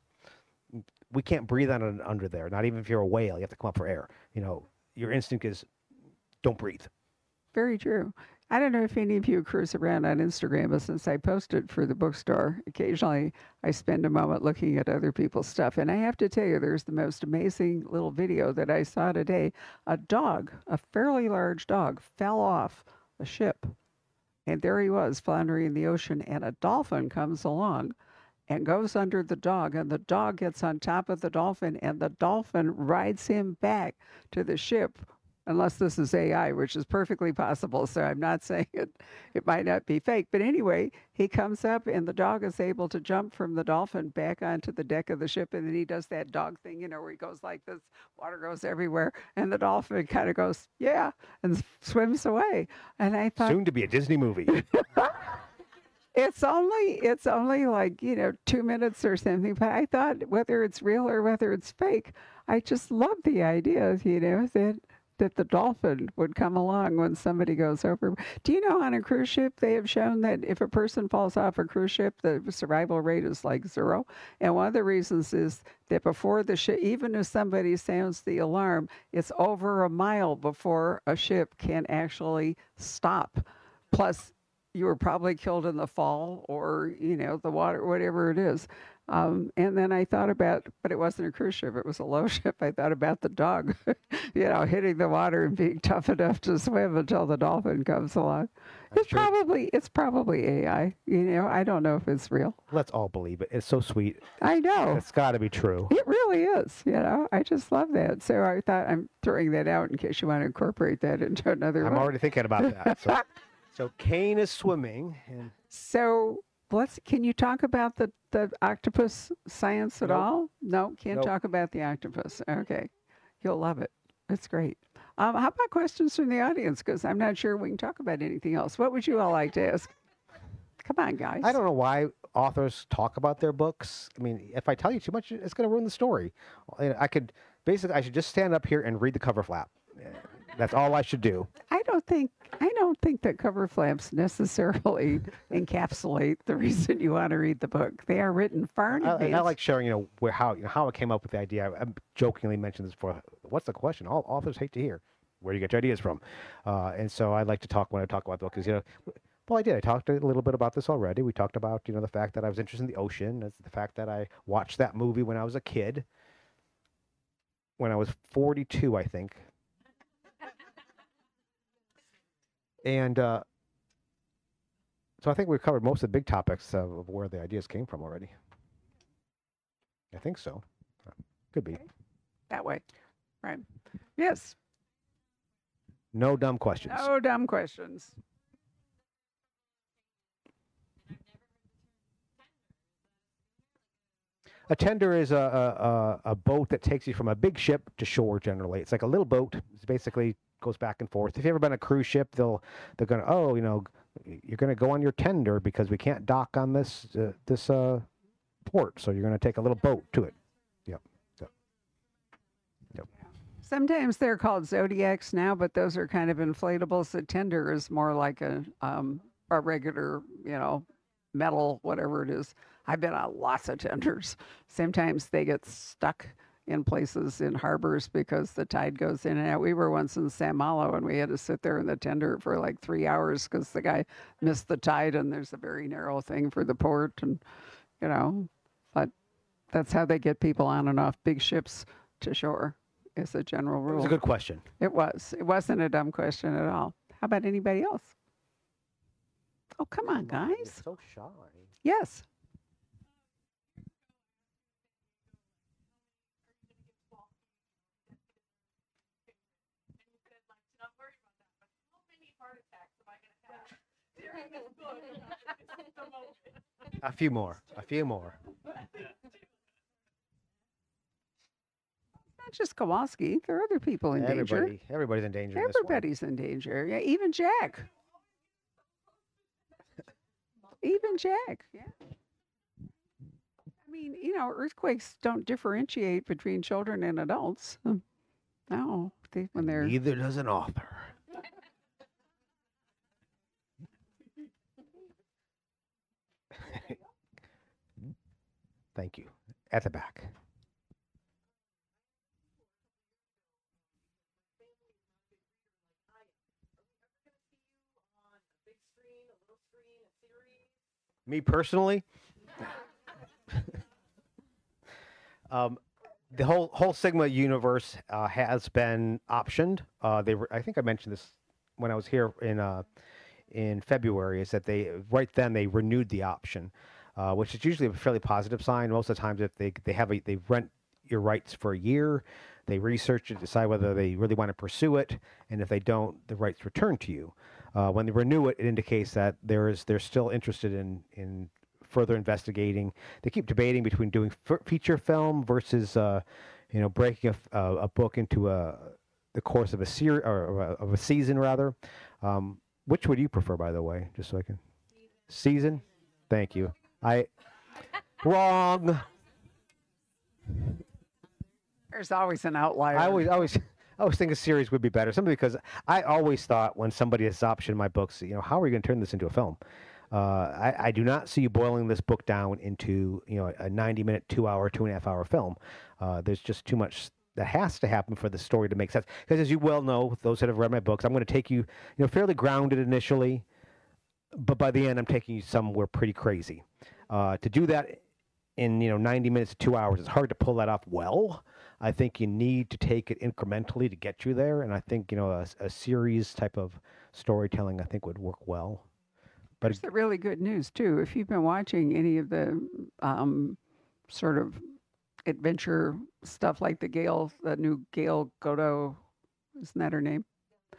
we can't breathe on an, under there. Not even if you're a whale, you have to come up for air. You know, your instinct is don't breathe. Very true. I don't know if any of you cruise around on Instagram, but since I posted for the bookstore, occasionally I spend a moment looking at other people's stuff. And I have to tell you, there's the most amazing little video that I saw today. A dog, a fairly large dog, fell off a ship. And there he was, floundering in the ocean. And a dolphin comes along and goes under the dog. And the dog gets on top of the dolphin, and the dolphin rides him back to the ship. Unless this is A I, which is perfectly possible. So I'm not saying it, it might not be fake. But anyway, he comes up and the dog is able to jump from the dolphin back onto the deck of the ship. And then he does that dog thing, you know, where he goes like this, water goes everywhere. And the dolphin kind of goes, yeah, and swims away. And I thought. Soon to be a Disney movie. It's only, it's only like, you know, two minutes or something. But I thought whether it's real or whether it's fake, I just love the idea, you know, that. that the dolphin would come along when somebody goes over. Do you know on a cruise ship, they have shown that if a person falls off a cruise ship, the survival rate is like zero. And one of the reasons is that before the ship, even if somebody sounds the alarm, it's over a mile before a ship can actually stop. Plus, you were probably killed in the fall or, you know, the water, whatever it is. Um, and then I thought about, but it wasn't a cruise ship, it was a low ship. I thought about the dog, you know, hitting the water and being tough enough to swim until the dolphin comes along. I'm it's sure. probably, it's probably A I, you know, I don't know if it's real. Let's all believe it. It's so sweet. I know. It's got to be true. It really is, you know, I just love that. So I thought I'm throwing that out in case you want to incorporate that into another I'm one. already thinking about that. So, so Kane is swimming. And... So Let's, can you talk about the, the octopus science at Nope. all? No, can't Nope. talk about the octopus. Okay. You'll love it. It's great. Um, how about questions from the audience? Because I'm not sure we can talk about anything else. What would you all like to ask? Come on, guys. I don't know why authors talk about their books. I mean, if I tell you too much, it's going to ruin the story. I I could basically, I should just stand up here and read the cover flap. That's all I should do. I don't think I don't think that cover flaps necessarily encapsulate the reason you want to read the book. They are written far in I, advance. and I like sharing, you know, where how you know, how I came up with the idea. I, I jokingly mentioned this before. What's the question? All authors hate to hear. Where do you get your ideas from? Uh, and so I like to talk when I talk about the book, because you know, well, I did. I talked a little bit about this already. We talked about you know the fact that I was interested in the ocean. That's the fact that I watched that movie when I was a kid. When I was forty-two, I think. And uh, so I think we've covered most of the big topics of, of where the ideas came from already. I think so. Could be. that way. Right. Yes. No dumb questions. No dumb questions. A tender is a, a, a, a boat that takes you from a big ship to shore generally. It's like a little boat. It's basically goes back and forth. If you've ever been on a cruise ship, they'll they're gonna oh you know you're gonna go on your tender because we can't dock on this uh, this uh, port, so you're gonna take a little boat to it. Yep. Yep. Yep. Sometimes they're called zodiacs now, but those are kind of inflatables. The tender is more like a um, a regular, you know, metal, whatever it is. I've been on lots of tenders. Sometimes they get stuck in places in harbors because the tide goes in and out. We were once in San Malo and we had to sit there in the tender for like three hours because the guy missed the tide, and there's a very narrow thing for the port, and you know, but that's how they get people on and off big ships to shore. Is a general It rule. was a good question. It was. It wasn't a dumb question at all. How about anybody else? Oh, come on, You're guys. so shy. Yes. A few more. A few more. Not just Kowalski. There are other people in danger. Everybody, everybody's in danger. in this one. Everybody's in danger. Yeah, even Jack. Even Jack. Yeah. I mean, you know, earthquakes don't differentiate between children and adults. Um, No, they, when they're Neither does an author. Thank you. At the back. Me personally, um, the whole whole Sigma universe uh, has been optioned. Uh, they were, I think I mentioned this when I was here in uh, in February. Is that they right then they renewed the option, uh, which is usually a fairly positive sign. Most of the times, if they they have a, they rent your rights for a year, they research it, decide whether they really want to pursue it, and if they don't, the rights return to you. Uh, when they renew it, it indicates that there is they're still interested in in further investigating. They keep debating between doing f- feature film versus uh, you know breaking a, f- a, a book into a the course of a series or, or a, of a season rather. Um, which would you prefer, by the way? Just so I can season. Thank you. I wrong. there's always an outlier. I always always. I always think a series would be better, simply because I always thought when somebody has optioned my books, you know, how are you going to turn this into a film? Uh, I, I do not see you boiling this book down into, you know, a ninety-minute, two-hour, two-and-a-half-hour film. Uh, there's just too much that has to happen for the story to make sense. Because as you well know, those that have read my books, I'm going to take you, you know, fairly grounded initially, but by the end, I'm taking you somewhere pretty crazy. Uh, to do that in, you know, ninety minutes to two hours, it's hard to pull that off well. I think you need to take it incrementally to get you there, and I think you know a, a series type of storytelling I think would work well. But Here's the really good news too. If you've been watching any of the um, sort of adventure stuff like the Gail, the new Gail Godot, isn't that her name?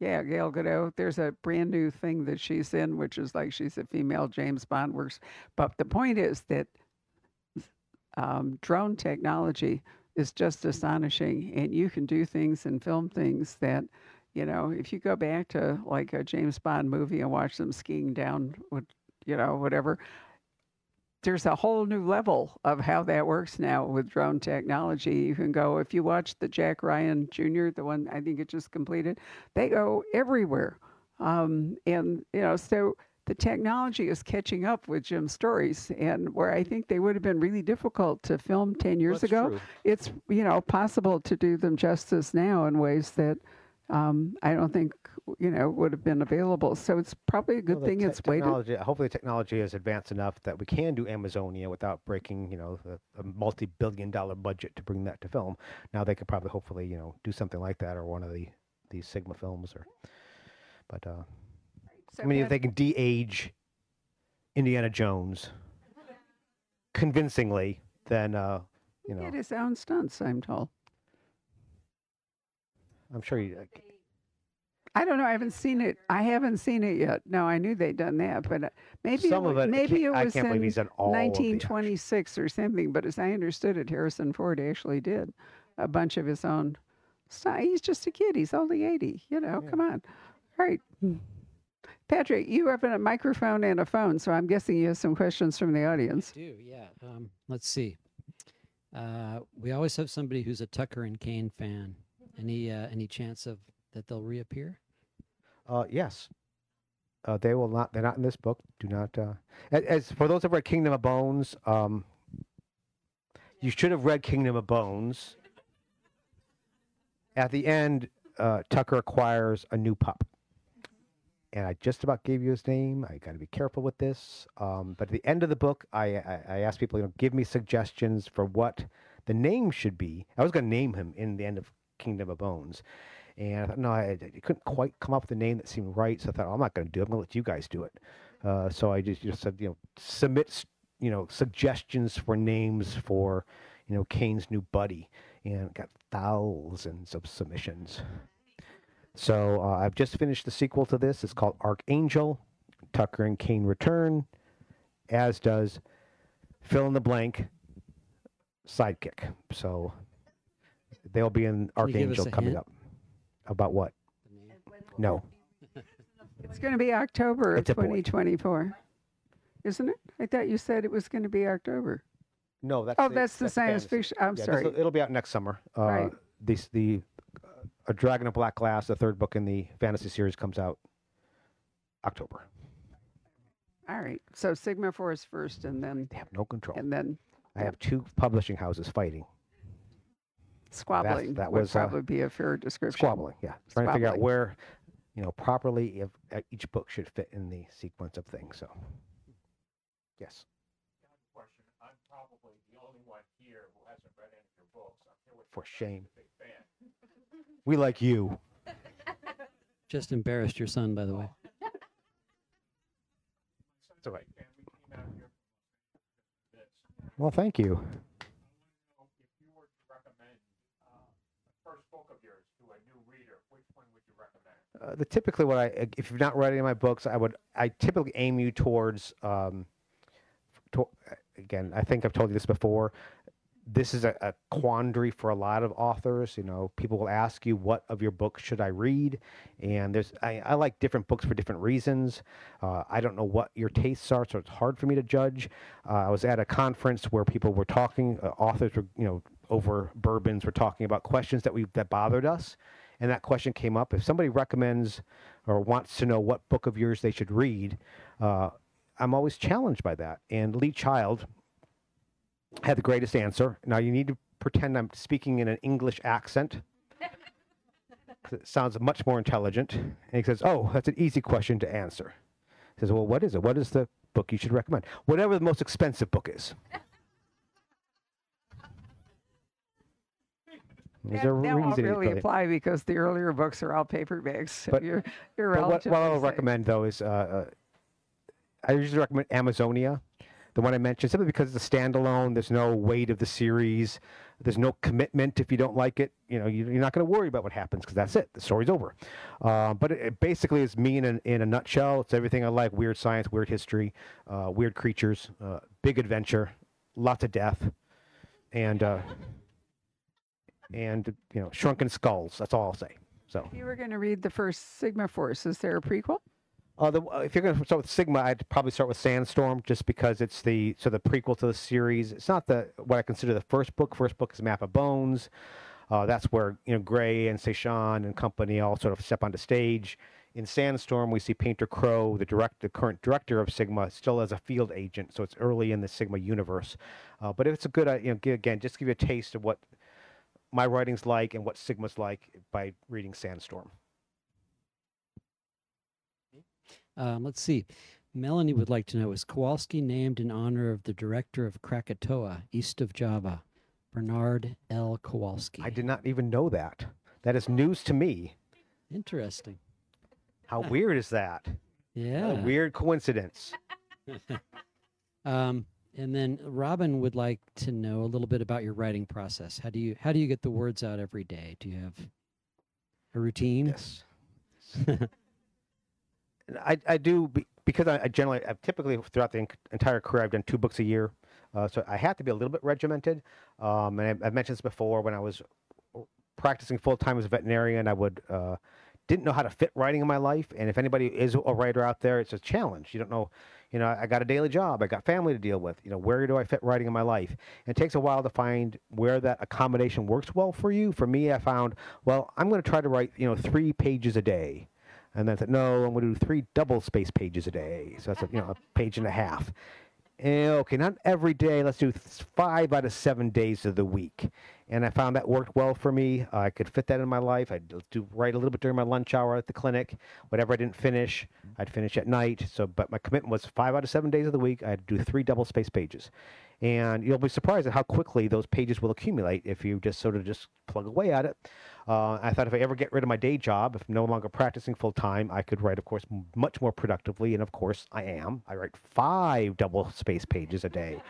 Yeah, Gal Gadot. There's a brand new thing that she's in, which is like she's a female James Bond works. But the point is that um, drone technology is just astonishing, and you can do things and film things that, you know, if you go back to like a James Bond movie and watch them skiing down, with, you know, whatever, there's a whole new level of how that works now with drone technology. You can go, if you watch the Jack Ryan Junior, the one I think it just completed, they go everywhere. Um, and, you know, so the technology is catching up with Jim's stories. And where I think they would have been really difficult to film ten years That's ago, true. it's, you know, possible to do them justice now in ways that um, I don't think, you know, would have been available. So it's probably a good Well, the thing te- it's waited. technology. Hopefully, technology is advanced enough that we can do Amazonia without breaking, you know, a, a multi-billion-dollar budget to bring that to film. Now they could probably, hopefully, you know, do something like that, or one of the these Sigma films, or. But uh, So I mean, if Pat- they can de-age Indiana Jones convincingly, then uh, you He know, did his own stunts, I'm told. I'm sure you. I don't know. I haven't seen it. I haven't seen it yet. No, I knew they'd done that, but uh, maybe Some it, of wa- it, I maybe can't- it I was can't believe in he's done all of the action. nineteen twenty-six or something. But as I understood it, Harrison Ford actually did a bunch of his own. stu- He's just a kid. He's only eighty. You know, Yeah. come on. All right, Patrick, you have a microphone and a phone, so I'm guessing you have some questions from the audience. Do, yeah. Um, let's see. Uh, we always have somebody who's a Tucker and Kane fan. Any uh, any chance of that they'll reappear? Uh, yes. Uh, they will not. They're not in this book. Do not. Uh, as, as for those who have read Kingdom of Bones, um, you should have read Kingdom of Bones. At the end, uh, Tucker acquires a new pup, and I just about gave you his name. I got to be careful with this. Um, but at the end of the book, I, I, I asked people, you know, give me suggestions for what the name should be. I was going to name him in the end of Kingdom of Bones. And I thought, no, I, I couldn't quite come up with a name that seemed right. So I thought, oh, I'm not going to do it. I'm going to let you guys do it. Uh, so I just, just said, you know, submit, s- you know, suggestions for names for, you know, Kane's new buddy, and got thousands of submissions. So uh, I've just finished the sequel to this. It's called Archangel. Tucker and Kane return, as does fill in the blank sidekick. So they'll be in Can you give us Archangel a coming hint? up. About what? The name? No. It's going to be October of It's a boy. twenty twenty-four, isn't it? I thought you said it was going to be October. No, that's Oh, the, that's the science fantasy. fiction. I'm Yeah, sorry. this'll- it'll be out next summer. Uh, Right. This the uh, A Dragon of Black Glass, the third book in the fantasy series, comes out October. All right. So Sigma Force first, and then They have no control. and then I have two publishing houses fighting, squabbling that would was, uh, probably be a fair description. squabbling. Yeah, trying to figure out Squabbling. where, you know, properly if uh, each book should fit in the sequence of things. So, yes. Question. I'm probably the only one here who hasn't read any of your books. I'm here with For shame. a big fan. We like you. Just embarrassed your son, by the way. It's all right. And we came out here for this. Well, thank you. So if you were to recommend uh, the first book of yours to a new reader, which one would you recommend? Uh, the typically what I, if you've not read any of my books, I would, I typically aim you towards, um, to, again, I think I've told you this before. This is a, a quandary for a lot of authors. You know, people will ask you, what of your books should I read? And there's, I, I like different books for different reasons. Uh, I don't know what your tastes are, so it's hard for me to judge. Uh, I was at a conference where people were talking, uh, authors were, you know, over bourbons were talking about questions that we, that bothered us. And that question came up. If somebody recommends or wants to know what book of yours they should read, uh, I'm always challenged by that. And Lee Child had the greatest answer. Now you need to pretend I'm speaking in an English accent. 'Cause it sounds much more intelligent. And he says, oh, that's an easy question to answer. He says, well, what is it? What is the book you should recommend? Whatever the most expensive book is. There's That, a that won't reason really for it. apply because the earlier books are all paperbacks. So But- you're, you're But what, relatively what I'll safe. recommend, though, is uh, uh, I usually recommend Amazonia. the one I mentioned, simply because it's a standalone. There's no weight of the series. There's no commitment if you don't like it. You know, you, you're not going to worry about what happens because that's it. The story's over. Uh, but it, it basically is me in a, in a nutshell. It's everything I like: weird science, weird history, uh, weird creatures, uh, big adventure, lots of death, and uh, and you know, shrunken skulls. That's all I'll say. So If you were going to read the first Sigma Force, is there a prequel? Uh, the, uh, if you're going to start with Sigma, I'd probably start with Sandstorm, just because it's the so the prequel to the series. It's not the what I consider the first book. First book is Map of Bones. Uh, that's where you know Gray and Seishan and company all sort of step onto stage. In Sandstorm, we see Painter Crow, the direct, the current director of Sigma, still as a field agent. So it's early in the Sigma universe. Uh, but it's a good, uh, you know, g- again, just give you a taste of what my writing's like and what Sigma's like by reading Sandstorm. Um, let's see. Melanie would like to know, is Kowalski named in honor of the director of Krakatoa, east of Java, Bernard L. Kowalski? I did not even know that. That is news to me. Interesting. How weird is that? Yeah. What a weird coincidence. Um, and then Robin would like to know a little bit about your writing process. How do you how do you get the words out every day? Do you have a routine? Yes. I, I do be, because I, I generally, I've typically throughout the en- entire career, I've done two books a year. Uh, so I have to be a little bit regimented. Um, and I, I've mentioned this before, when I was practicing full time as a veterinarian, I would, uh, didn't know how to fit writing in my life. And if anybody is a writer out there, it's a challenge. You don't know, you know, I got a daily job, I got family to deal with, you know, where do I fit writing in my life? And it takes a while to find where that accommodation works well for you. For me, I found, well, I'm going to try to write, you know, three pages a day. And then I said, no, I'm going to do three double space pages a day. So that's a, you know, a page and a half. And, okay, not every day. Let's do th- five out of seven days of the week. And I found that worked well for me. Uh, I could fit that in my life. I'd do write a little bit during my lunch hour at the clinic. Whatever I didn't finish, I'd finish at night. So, but my commitment was five out of seven days of the week. I'd do three double space pages. And you'll be surprised at how quickly those pages will accumulate if you just sort of just plug away at it. Uh, I thought if I ever get rid of my day job, if I'm no longer practicing full time, I could write, of course, m- much more productively. And of course, I am. I write five double space pages a day.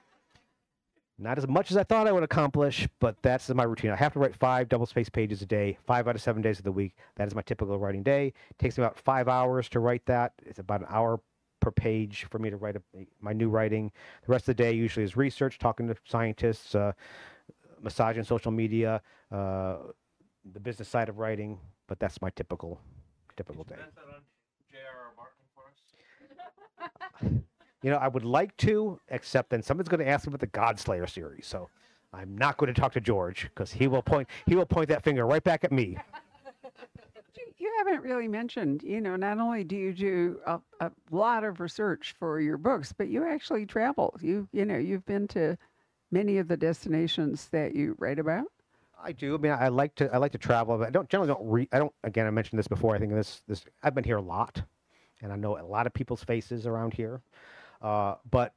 Not as much as I thought I would accomplish, but that's my routine. I have to write five double space pages a day, five out of seven days of the week. That is my typical writing day. It takes me about five hours to write that. It's about an hour per page for me to write a, my new writing. The rest of the day usually is research, talking to scientists, uh, massaging social media, uh, the business side of writing. But that's my typical typical day. J R R Martin for us? You know, I would like to, except then someone's going to ask me about the Godslayer series. So I'm not going to talk to George because he will point he will point that finger right back at me. You- You haven't really mentioned, you know, not only do you do a, a lot of research for your books, but you actually travel. You, you know, you've been to many of the destinations that you write about. I do. I mean, I like to I like to travel, but I don't generally don't read. I don't. Again, I mentioned this before. I think this this I've been here a lot, and I know a lot of people's faces around here. Uh, but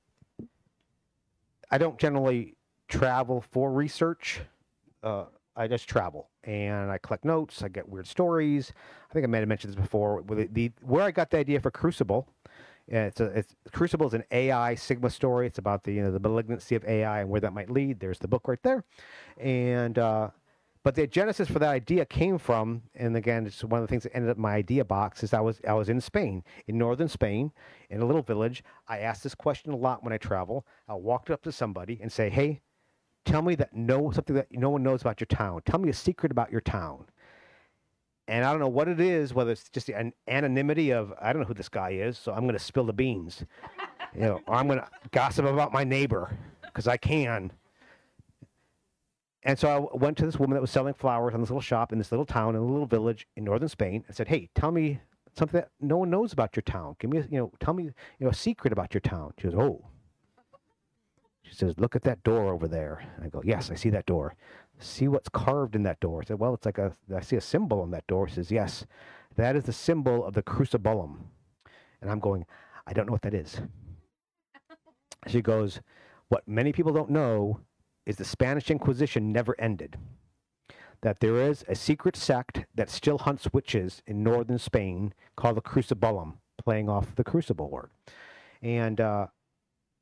I don't generally travel for research. Uh, I just travel and I collect notes. I get weird stories. I think I may have mentioned this before. With the, the where I got the idea for Crucible. Yeah, it's a it's Crucible is an A I Sigma story. It's about the you know the malignancy of A I and where that might lead. There's the book right there, and uh, but the genesis for that idea came from, and again, it's one of the things that ended up in my idea box is I was I was in Spain, in northern Spain, in a little village. I asked this question a lot when I travel. I walked up to somebody and say, "Hey, tell me that no something that no one knows about your town. Tell me a secret about your town." And I don't know what it is, whether it's just an anonymity of, I don't know who this guy is, so I'm going to spill the beans. You know, or I'm going to gossip about my neighbor, because I can. And so I went to this woman that was selling flowers in this little shop in this little town, in a little village in northern Spain, and said, "Hey, tell me something that no one knows about your town. Give me, a, you know, tell me, you know, a secret about your town." She goes, "Oh." She says, "Look at that door over there." And I go, "Yes, I see that door." "See what's carved in that door?" I said, "Well, it's like a, I see a symbol on that door." She says, "Yes, that is the symbol of the Crucibolum." And I'm going, "I don't know what that is." She goes, "What many people don't know is the Spanish Inquisition never ended. That there is a secret sect that still hunts witches in northern Spain called the Crucibolum," playing off the crucible word. And, uh,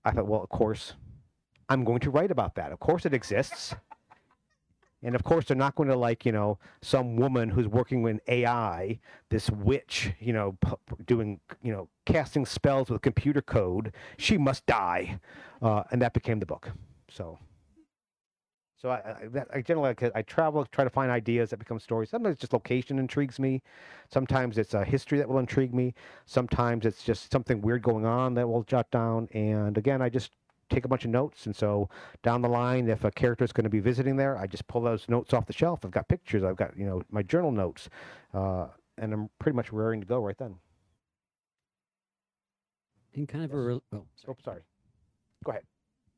I thought, well, of course, I'm going to write about that. Of course it exists. And of course, they're not going to like, you know, some woman who's working with A I, this witch, you know, p- p- doing, you know, casting spells with computer code. She must die. Uh, and that became the book. So, so I, I, that, I generally, like, I travel, try to find ideas that become stories. Sometimes just location intrigues me. Sometimes it's a history that will intrigue me. Sometimes it's just something weird going on that will jot down. And again, I just take a bunch of notes, and so down the line, if a character is going to be visiting there, I just pull those notes off the shelf. I've got pictures, I've got, you know, my journal notes, uh, and I'm pretty much raring to go right then. In kind of a re- oh, sorry. Oh, sorry. Go ahead.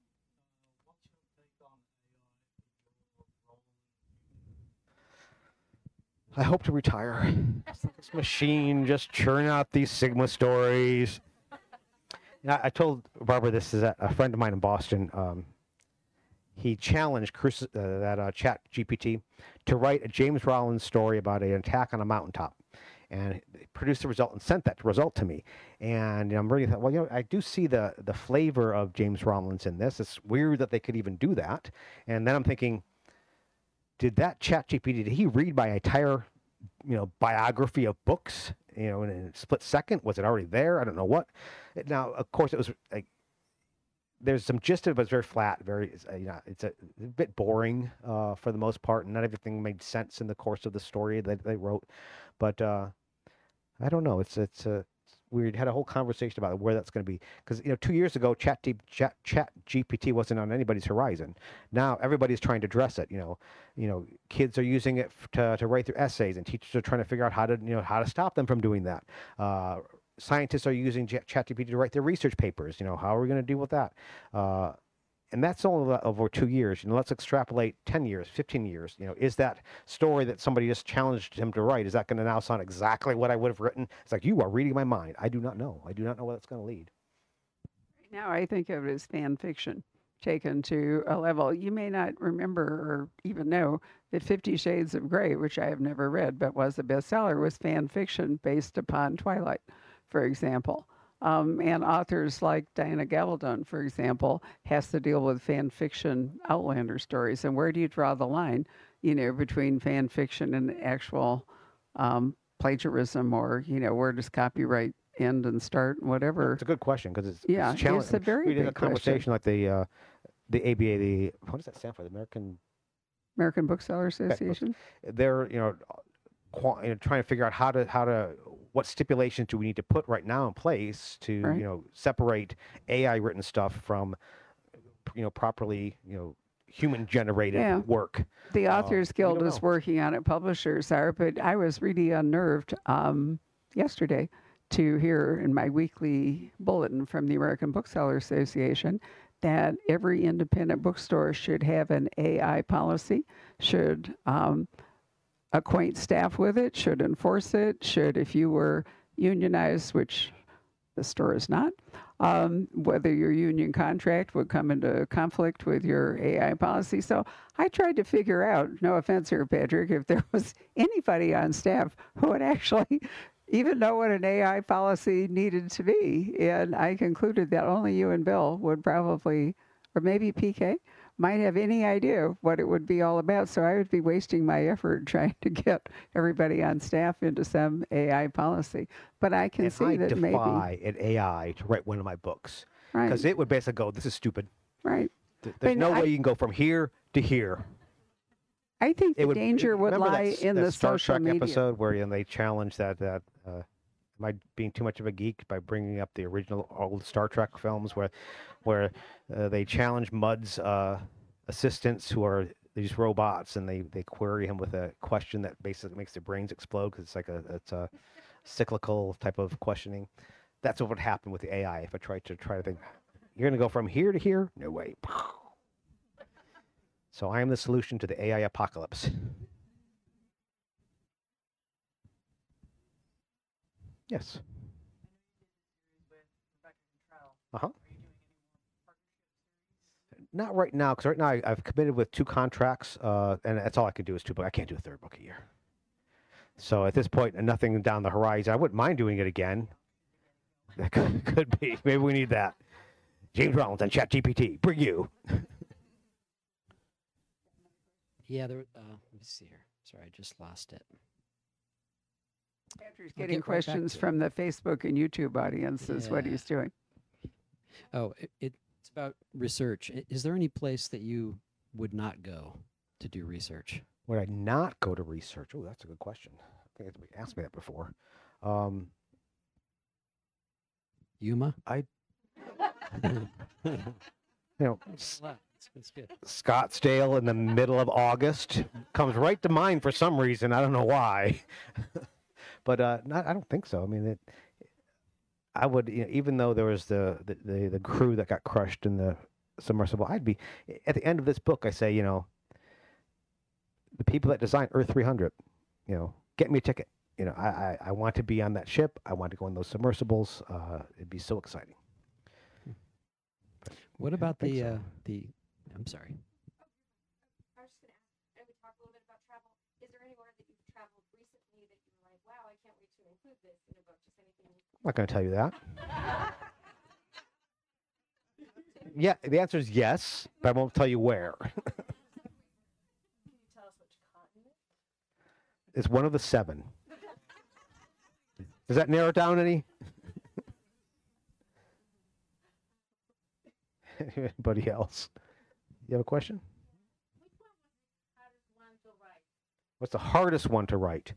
I hope to retire. This machine just churn out these Sigma stories. I, I told Barbara this is a, a friend of mine in Boston. Um, he challenged Chris, uh, that uh, Chat G P T to write a James Rollins story about an attack on a mountaintop, and produced the result and sent that result to me. And I'm really thought, well, you know, I do see the the flavor of James Rollins in this. It's weird that they could even do that. And then I'm thinking, did that Chat G P T, did he read my entire, you know, biography of books, you know, in a split second? Was it already there? I don't know what. Now, of course, it was like, there's some gist of it, but it's very flat, very, uh, you know, it's a, a bit boring uh, for the most part, and not everything made sense in the course of the story that they wrote. But uh, I don't know. It's it's uh, we had a whole conversation about where that's going to be, because you know, two years ago, Chat, Chat Chat G P T wasn't on anybody's horizon. Now everybody's trying to address it. You know, you know, kids are using it f- to to write their essays, and teachers are trying to figure out how to you know how to stop them from doing that. Uh, scientists are using Chat G P T to write their research papers. You know, how are we going to deal with that? Uh, and that's only over two years. You know, let's extrapolate ten years, fifteen years. You know, is that story that somebody just challenged him to write, is that going to now sound exactly what I would have written? It's like, you are reading my mind. I do not know. I do not know where that's going to lead. Now I think of it as fan fiction taken to a level you may not remember or even know that Fifty Shades of Grey, which I have never read but was a bestseller, was fan fiction based upon Twilight, for example. Um, and authors like Diana Gabaldon, for example, has to deal with fan fiction Outlander stories. And where do you draw the line, you know, between fan fiction and actual um, plagiarism, or, you know, where does copyright end and start, whatever? It's a good question, because it's, yeah, it's challenging. it's a very we did big a conversation question. like the uh, the A B A, the what does that stand for? The American American Bookseller Association. They're you know, qu- you know trying to figure out how to how to what stipulations do we need to put right now in place to Right. you know separate A I written stuff from you know properly you know human generated Yeah. work. The Uh, Authors we Guild don't is know. working on it, publishers are, but I was really unnerved um, yesterday to hear in my weekly bulletin from the American Bookseller Association that every independent bookstore should have an A I policy, should um, acquaint staff with it, should enforce it, should, if you were unionized, which the store is not, um, whether your union contract would come into conflict with your A I policy. So I tried to figure out, no offense here, Patrick, if there was anybody on staff who would actually even know what an A I policy needed to be. And I concluded that only you and Bill would probably, or maybe P K, might have any idea what it would be all about. So I would be wasting my effort trying to get everybody on staff into some A I policy. But I can And see I that defy an A I to write one of my books, maybe, right, because it would basically go, "This is stupid. right. Th- There's But no I- way you can go from here to here." I think It the would, danger would remember lie that, s- in that the Star social Trek media. episode where you know, they challenged that that uh, am I being too much of a geek by bringing up the original old Star Trek films where where uh, they challenge Mudd's uh, assistants, who are these robots, and they, they query him with a question that basically makes their brains explode, because it's like a it's a cyclical type of questioning. That's what would happen with the A I if I tried to try to think, you're going to go from here to here? No way. So I am the solution to the A I apocalypse. Yes. Uh-huh. Not right now, because right now I, I've committed with two contracts, uh, and that's all I can do is two books. I can't do a third book a year. So at this point, nothing down the horizon. I wouldn't mind doing it again. That could, could be. Maybe we need that. James Rollins and ChatGPT, bring you. Yeah, there. Uh, let me see here. Sorry, I just lost it. Andrew's I'll getting get right back questions to it. from the Facebook and YouTube audience is what Yeah. he's doing. Oh, it, it's about research. I- Is there any place that you would not go to do research? Would I not go to research? Oh, that's a good question. I think you asked me that before. Um, Yuma? I, you know, S- That's, that's good. Scottsdale in the middle of August comes right to mind for some reason. I don't know why, but uh, not, I don't think so. I mean, it, I would, you know, even though there was the, the, the, the crew that got crushed in the submersible, I'd be, at the end of this book, I say, you know, the people that designed Earth three hundred, you know, get me a ticket. You know, I, I, I want to be on that ship. I want to go on those submersibles. Uh, it'd be so exciting. What I about think the so. uh, the? I'm sorry. I was just going to ask, I would talk a little bit about travel. Is there anywhere that you've traveled recently that you were like, wow, I can't wait to include this in a book? Just anything. I'm not going to tell you that. Yeah, the answer is yes, but I won't tell you where. Can you tell us which continent? It's one of the seven. Does that narrow it down any? Anybody else? You have a question? What's the hardest one to write?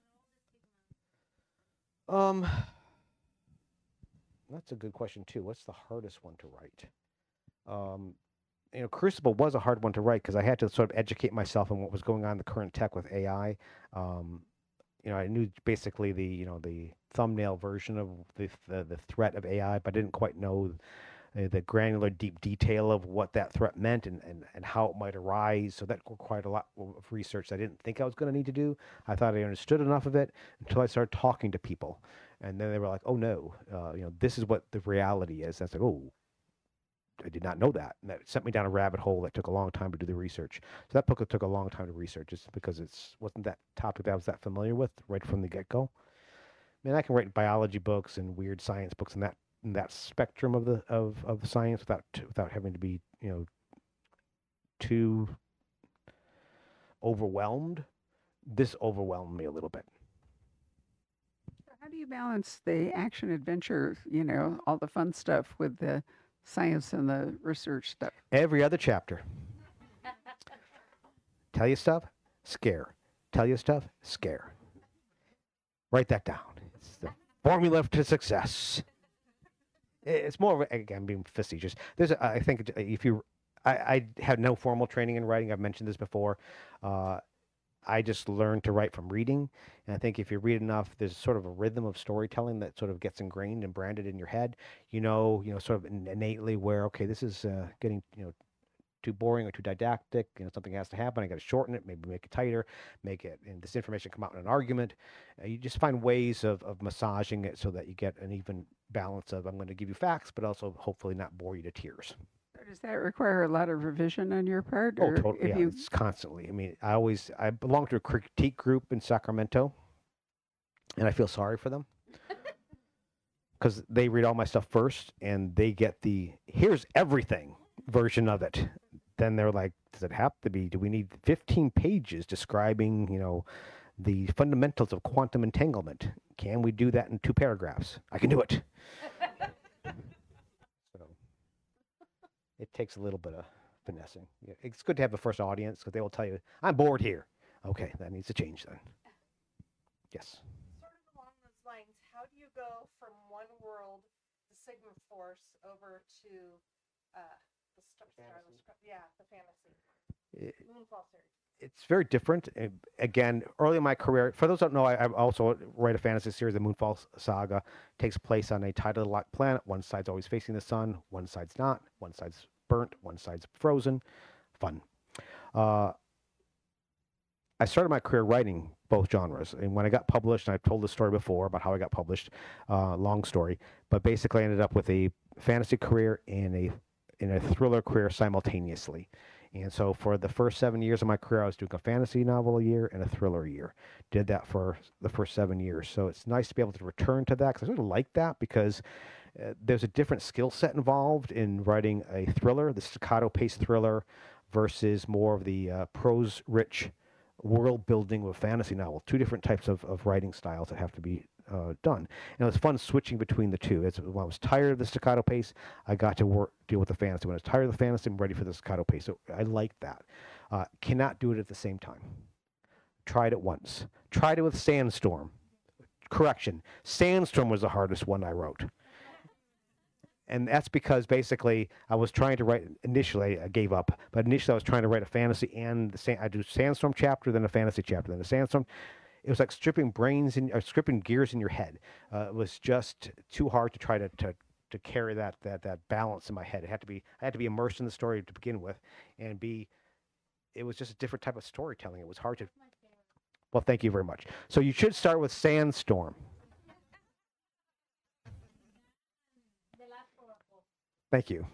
Um, that's a good question too. What's the hardest one to write? Um, you know, Crucible was a hard one to write because I had to sort of educate myself on what was going on in the current tech with A I. Um, you know, I knew basically the you know the thumbnail version of the the, the threat of A I, but I didn't quite know uh, the granular, deep detail of what that threat meant and, and, and how it might arise. So that required a lot of research I didn't think I was going to need to do. I thought I understood enough of it until I started talking to people, and then they were like, "Oh no, uh, you know, this is what the reality is." That's like, "Oh, I did not know that." And that sent me down a rabbit hole that took a long time to do the research. So that book took a long time to research just because it's wasn't that topic that I was that familiar with right from the get-go. I mean, I can write biology books and weird science books and that in that spectrum of the of, of the science without without having to be, you know, too overwhelmed. This overwhelmed me a little bit. How do you balance the action adventure, you know, all the fun stuff with the science and the research stuff? Every other chapter. Tell you stuff, scare. Tell you stuff, scare. Write that down. It's the formula to success. It's more of a, again, being facetious. There's, a, I think, if you, I, I had no formal training in writing. I've mentioned this before. Uh, I just learned to write from reading, and I think if you read enough, there's sort of a rhythm of storytelling that sort of gets ingrained and branded in your head. You know, you know, sort of innately where, okay, this is uh, getting, you know, too boring or too didactic. You know, something has to happen. I got to shorten it, maybe make it tighter, make it, and this information come out in an argument. Uh, you just find ways of, of massaging it so that you get an even balance of, I'm going to give you facts, but also hopefully not bore you to tears. So does that require a lot of revision on your part? Oh, or totally. if Yeah, you, it's constantly. I mean, I always, I belong to a critique group in Sacramento, and I feel sorry for them because they read all my stuff first and they get the, here's everything version of it. Then they're like, does it have to be, do we need fifteen pages describing, you know, the fundamentals of quantum entanglement? Can we do that in two paragraphs? I can do it. So it takes a little bit of finessing. Yeah, it's good to have a first audience because they will tell you, I'm bored here. Okay, that needs to change then. Yes. Sort of along those lines, how do you go from one world, the Sigma Force, over to uh, the Star, Starless, yeah, the fantasy, It, Moonfall series? it's very different. Uh, Again, early in my career, for those who don't know, I, I also write a fantasy series. The Moonfall Saga takes place on a tidally locked planet. One side's always facing the sun, one side's not. One side's burnt, one side's frozen. Fun. Uh, I started my career writing both genres, and when I got published, and I've told this story before about how I got published, uh, long story, but basically I ended up with a fantasy career and a in a thriller career simultaneously. And so for the first seven years of my career, I was doing a fantasy novel a year and a thriller a year. Did that for the first seven years. So it's nice to be able to return to that because I sort of like that because Uh, there's a different skill set involved in writing a thriller, the staccato-paced thriller, versus more of the uh, prose-rich world building of a fantasy novel. Two different types of, of writing styles that have to be uh, done. And it was fun switching between the two. As, when I was tired of the staccato pace, I got to work, deal with the fantasy. When I was tired of the fantasy, I'm ready for the staccato pace. So I liked that. Uh, cannot do it at the same time. Tried it once. Tried it with Sandstorm. Correction. Sandstorm was the hardest one I wrote. And that's because basically I was trying to write, initially I gave up, but initially I was trying to write a fantasy and the sand, I do Sandstorm chapter, then a fantasy chapter, then a Sandstorm. It was like stripping brains in, or stripping gears in your head. Uh, it was just too hard to try to, to, to carry that, that, that balance in my head. It had to be, I had to be immersed in the story to begin with, and be, it was just a different type of storytelling. It was hard to, well, thank you very much. So you should start with Sandstorm. Thank you.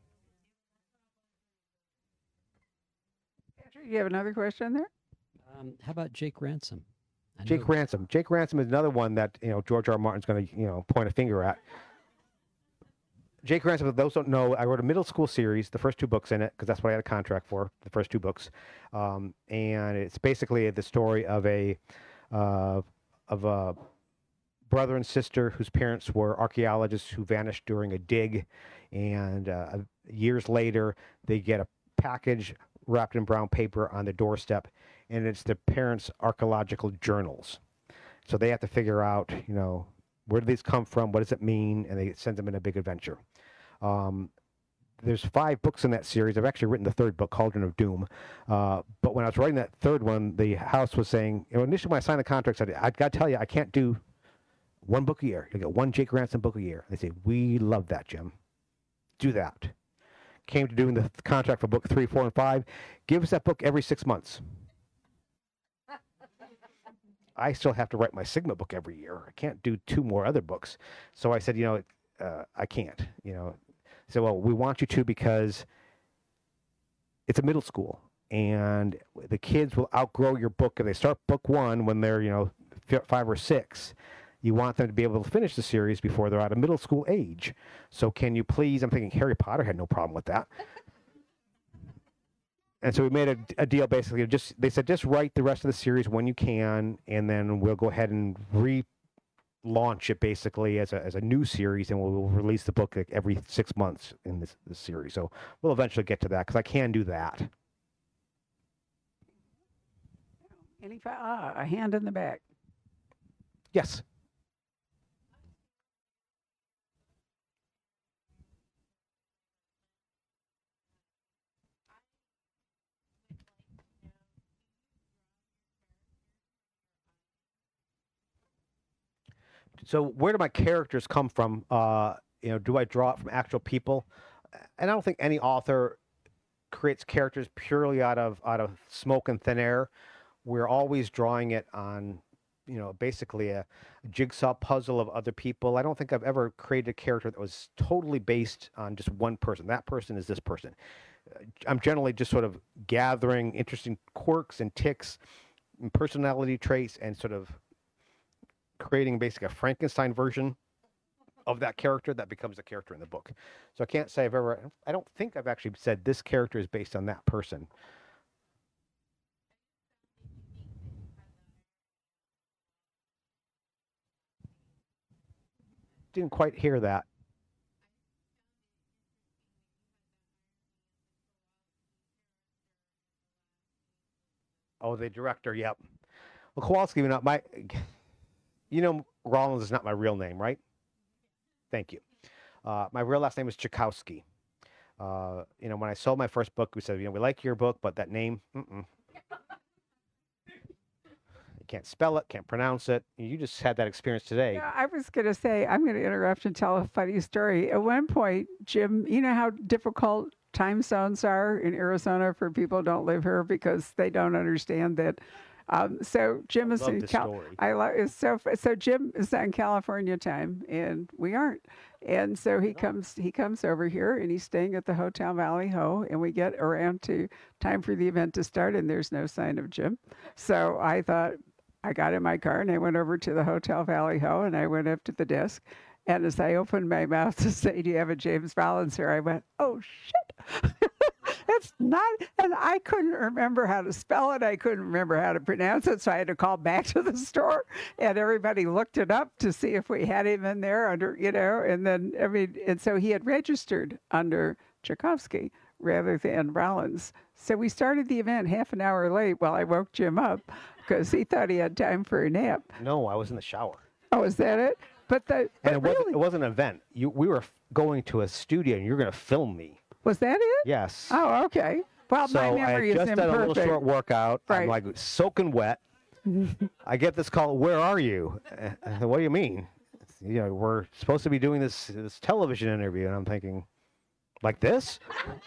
Patrick, you have another question there? Um, how about Jake Ransom? I Jake know- Ransom. Jake Ransom is another one that, you know, George R. R. Martin's going to, you know, point a finger at. Jake Ransom, for those who don't know, I wrote a middle school series, the first two books in it, because that's what I had a contract for, the first two books. Um, and it's basically the story of a uh, of a brother and sister whose parents were archaeologists who vanished during a dig. And uh, years later, they get a package wrapped in brown paper on the doorstep, and it's the parents' archaeological journals. So they have to figure out, you know, where do these come from? What does it mean? And they send them in a big adventure. Um, there's five books in that series. I've actually written the third book, Cauldron of Doom. Uh, but when I was writing that third one, the house was saying, you know, initially when I signed the contract, I said, I got to tell you, I can't do one book a year. You get one Jake Ransom book a year. They say, we love that, Jim. Do that. Came to doing the contract for book three, four, and five. Give us that book every six months. I still have to write my Sigma book every year. I can't do two more other books. So I said, you know, uh, I can't. You know, so well, we want you to because it's a middle school, and the kids will outgrow your book if they start book one when they're, you know, five or six. You want them to be able to finish the series before they're out of middle school age. So can you please, I'm thinking Harry Potter had no problem with that. And so we made a, a deal basically. Just They said, just write the rest of the series when you can, and then we'll go ahead and relaunch it basically as a, as a new series, and we'll, we'll release the book like every six months in this, this series. So we'll eventually get to that because I can do that. Any fi- ah, a hand in the back. Yes. So where do my characters come from? Uh, you know, do I draw it from actual people? And I don't think any author creates characters purely out of out of smoke and thin air. We're always drawing it on, you know, basically a, a jigsaw puzzle of other people. I don't think I've ever created a character that was totally based on just one person. That person is this person. I'm generally just sort of gathering interesting quirks and tics and personality traits and sort of creating basically a Frankenstein version of that character that becomes a character in the book. So I can't say I've ever, I don't think I've actually said this character is based on that person. Didn't quite hear that. Oh, the director, yep. Well, Kowalski, you know, my, you know, Rollins is not my real name, right? Thank you. Uh, my real last name is Chakowski. Uh, you know, when I sold my first book, we said, you know, we like your book, but that name, mm-mm. You can't spell it, can't pronounce it. You just had that experience today. Yeah, I was going to say, I'm going to interrupt and tell a funny story. At one point, Jim, you know how difficult time zones are in Arizona for people who don't live here because they don't understand that. Um, so Jim I is love in this Cal- story. I love it's so so Jim is on California time and we aren't, and so he comes he comes over here and he's staying at the Hotel Valley Ho, and we get around to time for the event to start and there's no sign of Jim. So I thought I got in my car and I went over to the Hotel Valley Ho and I went up to the desk. And as I opened my mouth to say, "Do you have a James Rollins here?" I went, "Oh shit." It's not, and I couldn't remember how to spell it. I couldn't remember how to pronounce it, so I had to call back to the store, and everybody looked it up to see if we had him in there under, you know, and then, I mean, and so he had registered under Tchaikovsky rather than Rollins. So we started the event half an hour late while I woke Jim up because he thought he had time for a nap. No, I was in the shower. Oh, is that it? But the, And but it wasn't, really, it wasn't an event. You, we were f- going to a studio, and you were going to film me. was that it? Yes. Oh, okay. Well, so my I memory had is just done a little imperfect. short workout. I'm Right. like soaking wet. I get this call, "Where are you?" Uh, uh, what do you mean? You know, we're supposed to be doing this this television interview, and I'm thinking, like this?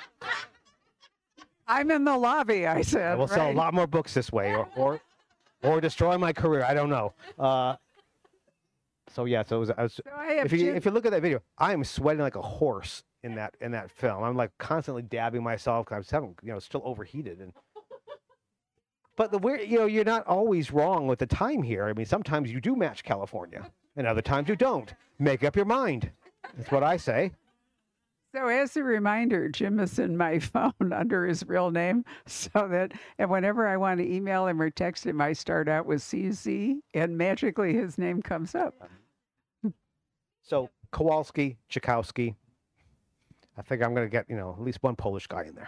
I'm in the lobby, I said. I will sell a right? lot more books this way, or or, or destroy my career. I don't know. Uh, so yeah, so it was. I was So I have if you Jim- if you look at that video, I am sweating like a horse in that in that film. I'm like constantly dabbing myself because I was having you know still overheated and. But the weird, you know, you're not always wrong with the time here. I mean, sometimes you do match California, and other times you don't. Make up your mind. That's what I say. So as a reminder, Jim is in my phone under his real name, so that and whenever I want to email him or text him, I start out with C Z, and magically his name comes up. So Kowalski, Tchaikovsky. I think I'm going to get you know at least one Polish guy in there.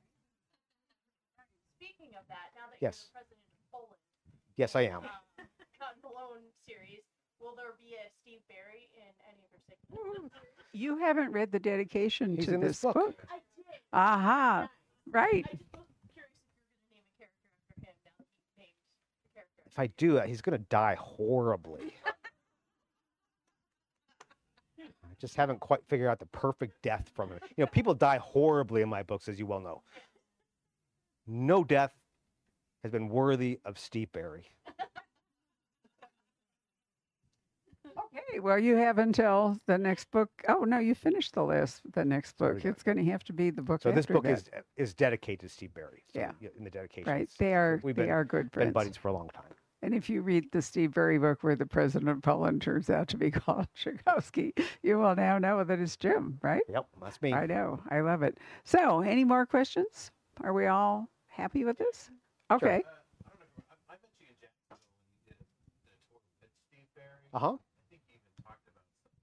Speaking of that, now that Yes. you're the president of Poland, Yes, I am. uh, Cut and Blown series, will there be a Steve Barry in any of your segments? You haven't read the dedication He's to in this this book. I did. Aha, right. I just was curious if you're going to name a character after him now that you've named the character. If I do, uh, he's going to die horribly. I just haven't quite figured out the perfect death from him. You know, people die horribly in my books, as you well know. No death has been worthy of Steve Barry. Okay, well, you have until the next book. Oh no, you finished the last the next So we book. got- It's going to have to be the book. So this after book that. is is dedicated to Steve Barry. So Yeah. In the dedication, right. it's- They are We've they been, are good been friends. buddies for a long time. And if you read the Steve Barry book where the president of Poland turns out to be called Tchaikovsky, you will now know that it's Jim, right? Yep, that's me. I know. I love it. So, any more questions? Are we all happy with this? Okay. Uh, I don't know. If, I, I met you in Jacksonville when you did the tour with Steve Barry. Uh huh. I think you even talked about something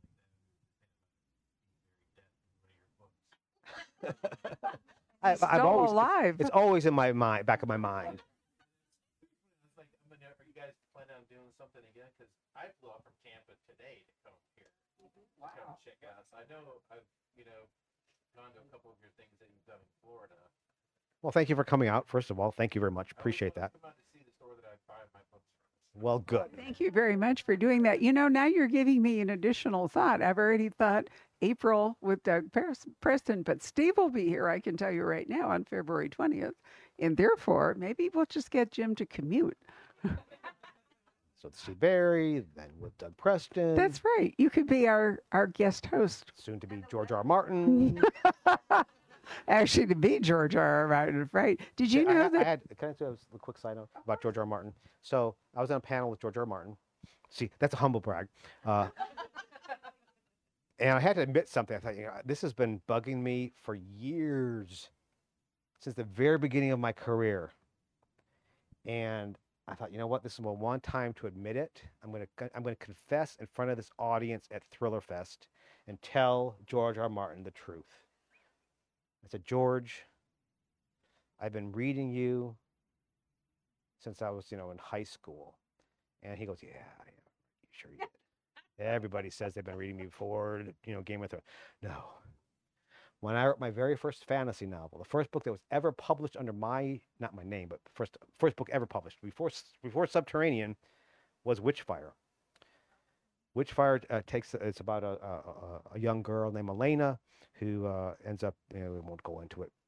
like that. Steve Barry death in one of your books. I, He's I've still always, alive. It's always in my mind, back of my mind. It's like, I'm gonna, are you guys planning on doing something again? Because I flew out from Tampa today to come here, Wow. come check out. So I know I've, you know, gone to a couple of your things that you've done in Florida. Well, thank you for coming out. First of all, thank you very much. I would Appreciate love that. to come out to see the store that I buy my books from. Well, good. Thank you very much for doing that. You know, now you're giving me an additional thought. I've already thought April with Doug Pres- Preston, but Steve will be here, I can tell you right now, on February twentieth. And therefore, maybe we'll just get Jim to commute. So it's Steve Barry, then with Doug Preston. That's right. You could be our, our guest host. soon to be George R. R. Martin. Actually, to be George R. R. Martin, right? Did you I, know I, that? I had, can I do a quick side note about George R. R. Martin? So I was on a panel with George R. R. Martin. See, that's a humble brag. Uh, and I had to admit something. I thought, you know, this has been bugging me for years, since the very beginning of my career. And I thought, you know what? This is my one time to admit it. I'm going to I'm going to confess in front of this audience at Thriller Fest and tell George R. R. Martin the truth. I said, George, I've been reading you since I was, you know, in high school. And he goes, yeah, yeah, sure you did. Everybody says they've been reading me before, you know, Game of Thrones. No. When I wrote my very first fantasy novel, the first book that was ever published under my, not my name, but first first book ever published before before Subterranean, was Witchfire. Witchfire uh, takes, it's about a, a, a young girl named Elena who uh, ends up, you know, we won't go into it.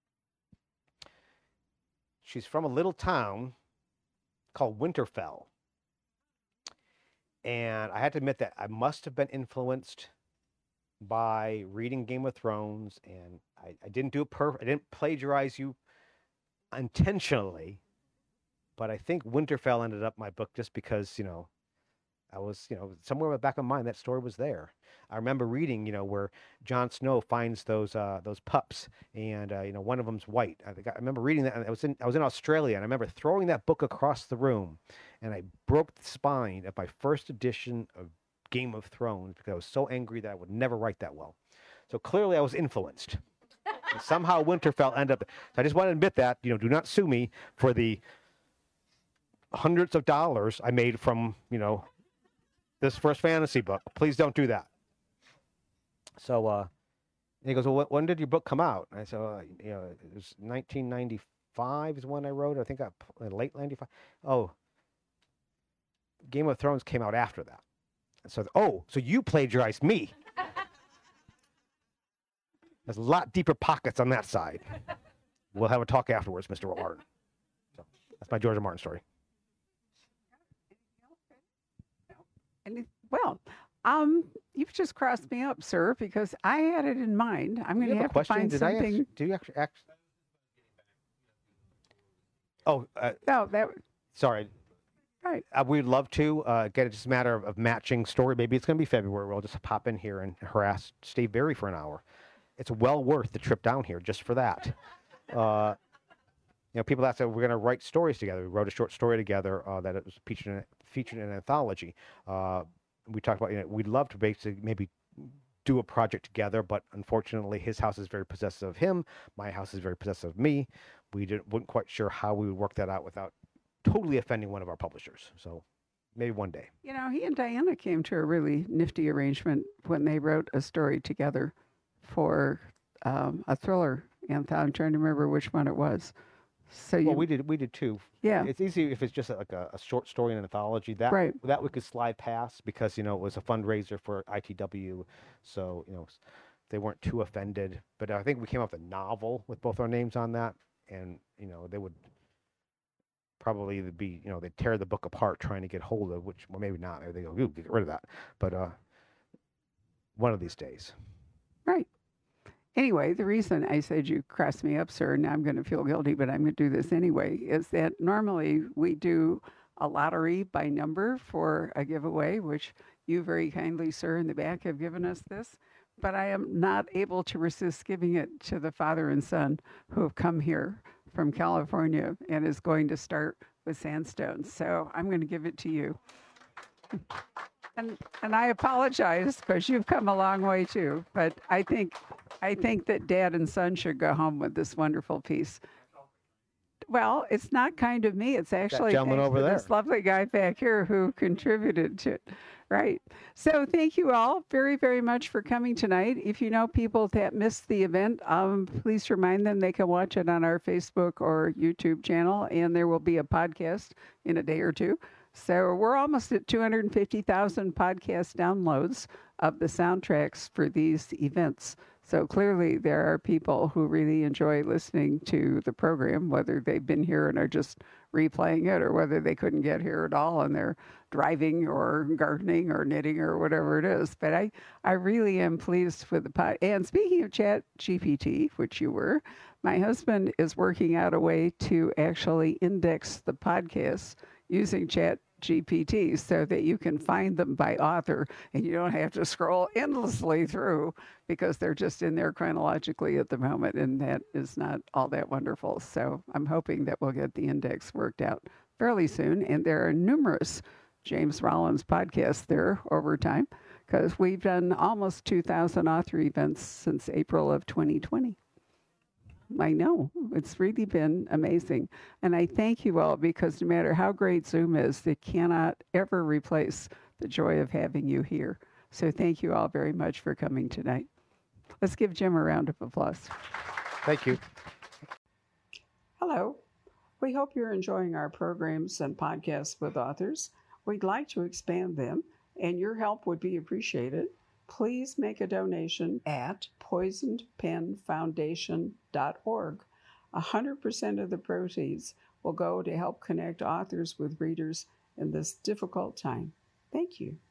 She's from a little town called Winterfell. And I had to admit that I must have been influenced by reading Game of Thrones, and I, I didn't do it perfect. I didn't plagiarize you intentionally, but I think Winterfell ended up my book just because, you know, I was, you know, somewhere in the back of my mind, that story was there. I remember reading, you know, where Jon Snow finds those uh, those pups, and uh, you know, one of them's white. I think I remember reading that. And I was in I was in Australia, and I remember throwing that book across the room, and I broke the spine of my first edition of Game of Thrones because I was so angry that I would never write that well. So clearly, I was influenced. And somehow Winterfell ended up. So I just want to admit that, you know, do not sue me for the hundreds of dollars I made from, you know, this first fantasy book. Please don't do that. So uh, he goes, well, when did your book come out? And I said, uh, you know, it was nineteen ninety-five is when I wrote it. I think I, late ninety-five. Oh, Game of Thrones came out after that. So, oh, so you plagiarized me. There's a lot deeper pockets on that side. We'll have a talk afterwards, Mister Martin. So that's my George R. R. Martin story. Any, well, um, you've just crossed me up, sir, because I had it in mind. I'm going to have, have to find Did something. I ask, do you actually act? Oh, uh, no, that. Sorry. Right. Uh, we'd love to uh, get it. Just a matter of, of matching story. Maybe it's going to be February. We'll just pop in here and harass Steve Berry for an hour. It's well worth the trip down here just for that. Uh, you know, people that said we're going to write stories together. We wrote a short story together uh, that it was featured in, featured in an anthology. Uh, we talked about, you know, we'd love to basically maybe do a project together, but unfortunately his house is very possessive of him. My house is very possessive of me. We didn't, weren't quite sure how we would work that out without totally offending one of our publishers. So maybe one day. You know, he and Diana came to a really nifty arrangement when they wrote a story together for um, a thriller anthology. I'm trying to remember which one it was. So you, well, we did we did two. Yeah. It's easy if it's just like a, a short story in an anthology. That right. that we could slide past because, you know, it was a fundraiser for I T W. So, you know, they weren't too offended. But I think we came up with a novel with both our names on that. And, you know, they would probably be, you know, they'd tear the book apart trying to get hold of, which, well, maybe not. Maybe they go, ooh, get rid of that. But uh, one of these days. Right. Anyway, the reason I said you crossed me up, sir, and now I'm going to feel guilty, but I'm going to do this anyway, is that normally we do a lottery by number for a giveaway, which you very kindly, sir, in the back have given us this. But I am not able to resist giving it to the father and son who have come here from California and is going to start with Sandstone. So I'm going to give it to you. And and I apologize because you've come a long way too. But I think I think that dad and son should go home with this wonderful piece. Well, it's not kind of me. It's actually gentleman over there. This lovely guy back here who contributed to it. Right. So thank you all very, very much for coming tonight. If you know people that missed the event, um, please remind them they can watch it on our Facebook or YouTube channel, and there will be a podcast in a day or two. So we're almost at two hundred fifty thousand podcast downloads of the soundtracks for these events. So clearly there are people who really enjoy listening to the program, whether they've been here and are just replaying it or whether they couldn't get here at all and they're driving or gardening or knitting or whatever it is. But I, I really am pleased with the pod. And speaking of Chat G P T, which you were, my husband is working out a way to actually index the podcasts using Chat G P T so that you can find them by author and you don't have to scroll endlessly through because they're just in there chronologically at the moment, and that is not all that wonderful. So I'm hoping that we'll get the index worked out fairly soon, and there are numerous James Rollins podcasts there over time because we've done almost two thousand author events since April of twenty twenty. I know. It's really been amazing. And I thank you all because no matter how great Zoom is, it cannot ever replace the joy of having you here. So thank you all very much for coming tonight. Let's give Jim a round of applause. Thank you. Hello. We hope you're enjoying our programs and podcasts with authors. We'd like to expand them, and your help would be appreciated. Please make a donation at poisoned pen foundation dot org. one hundred percent of the proceeds will go to help connect authors with readers in this difficult time. Thank you.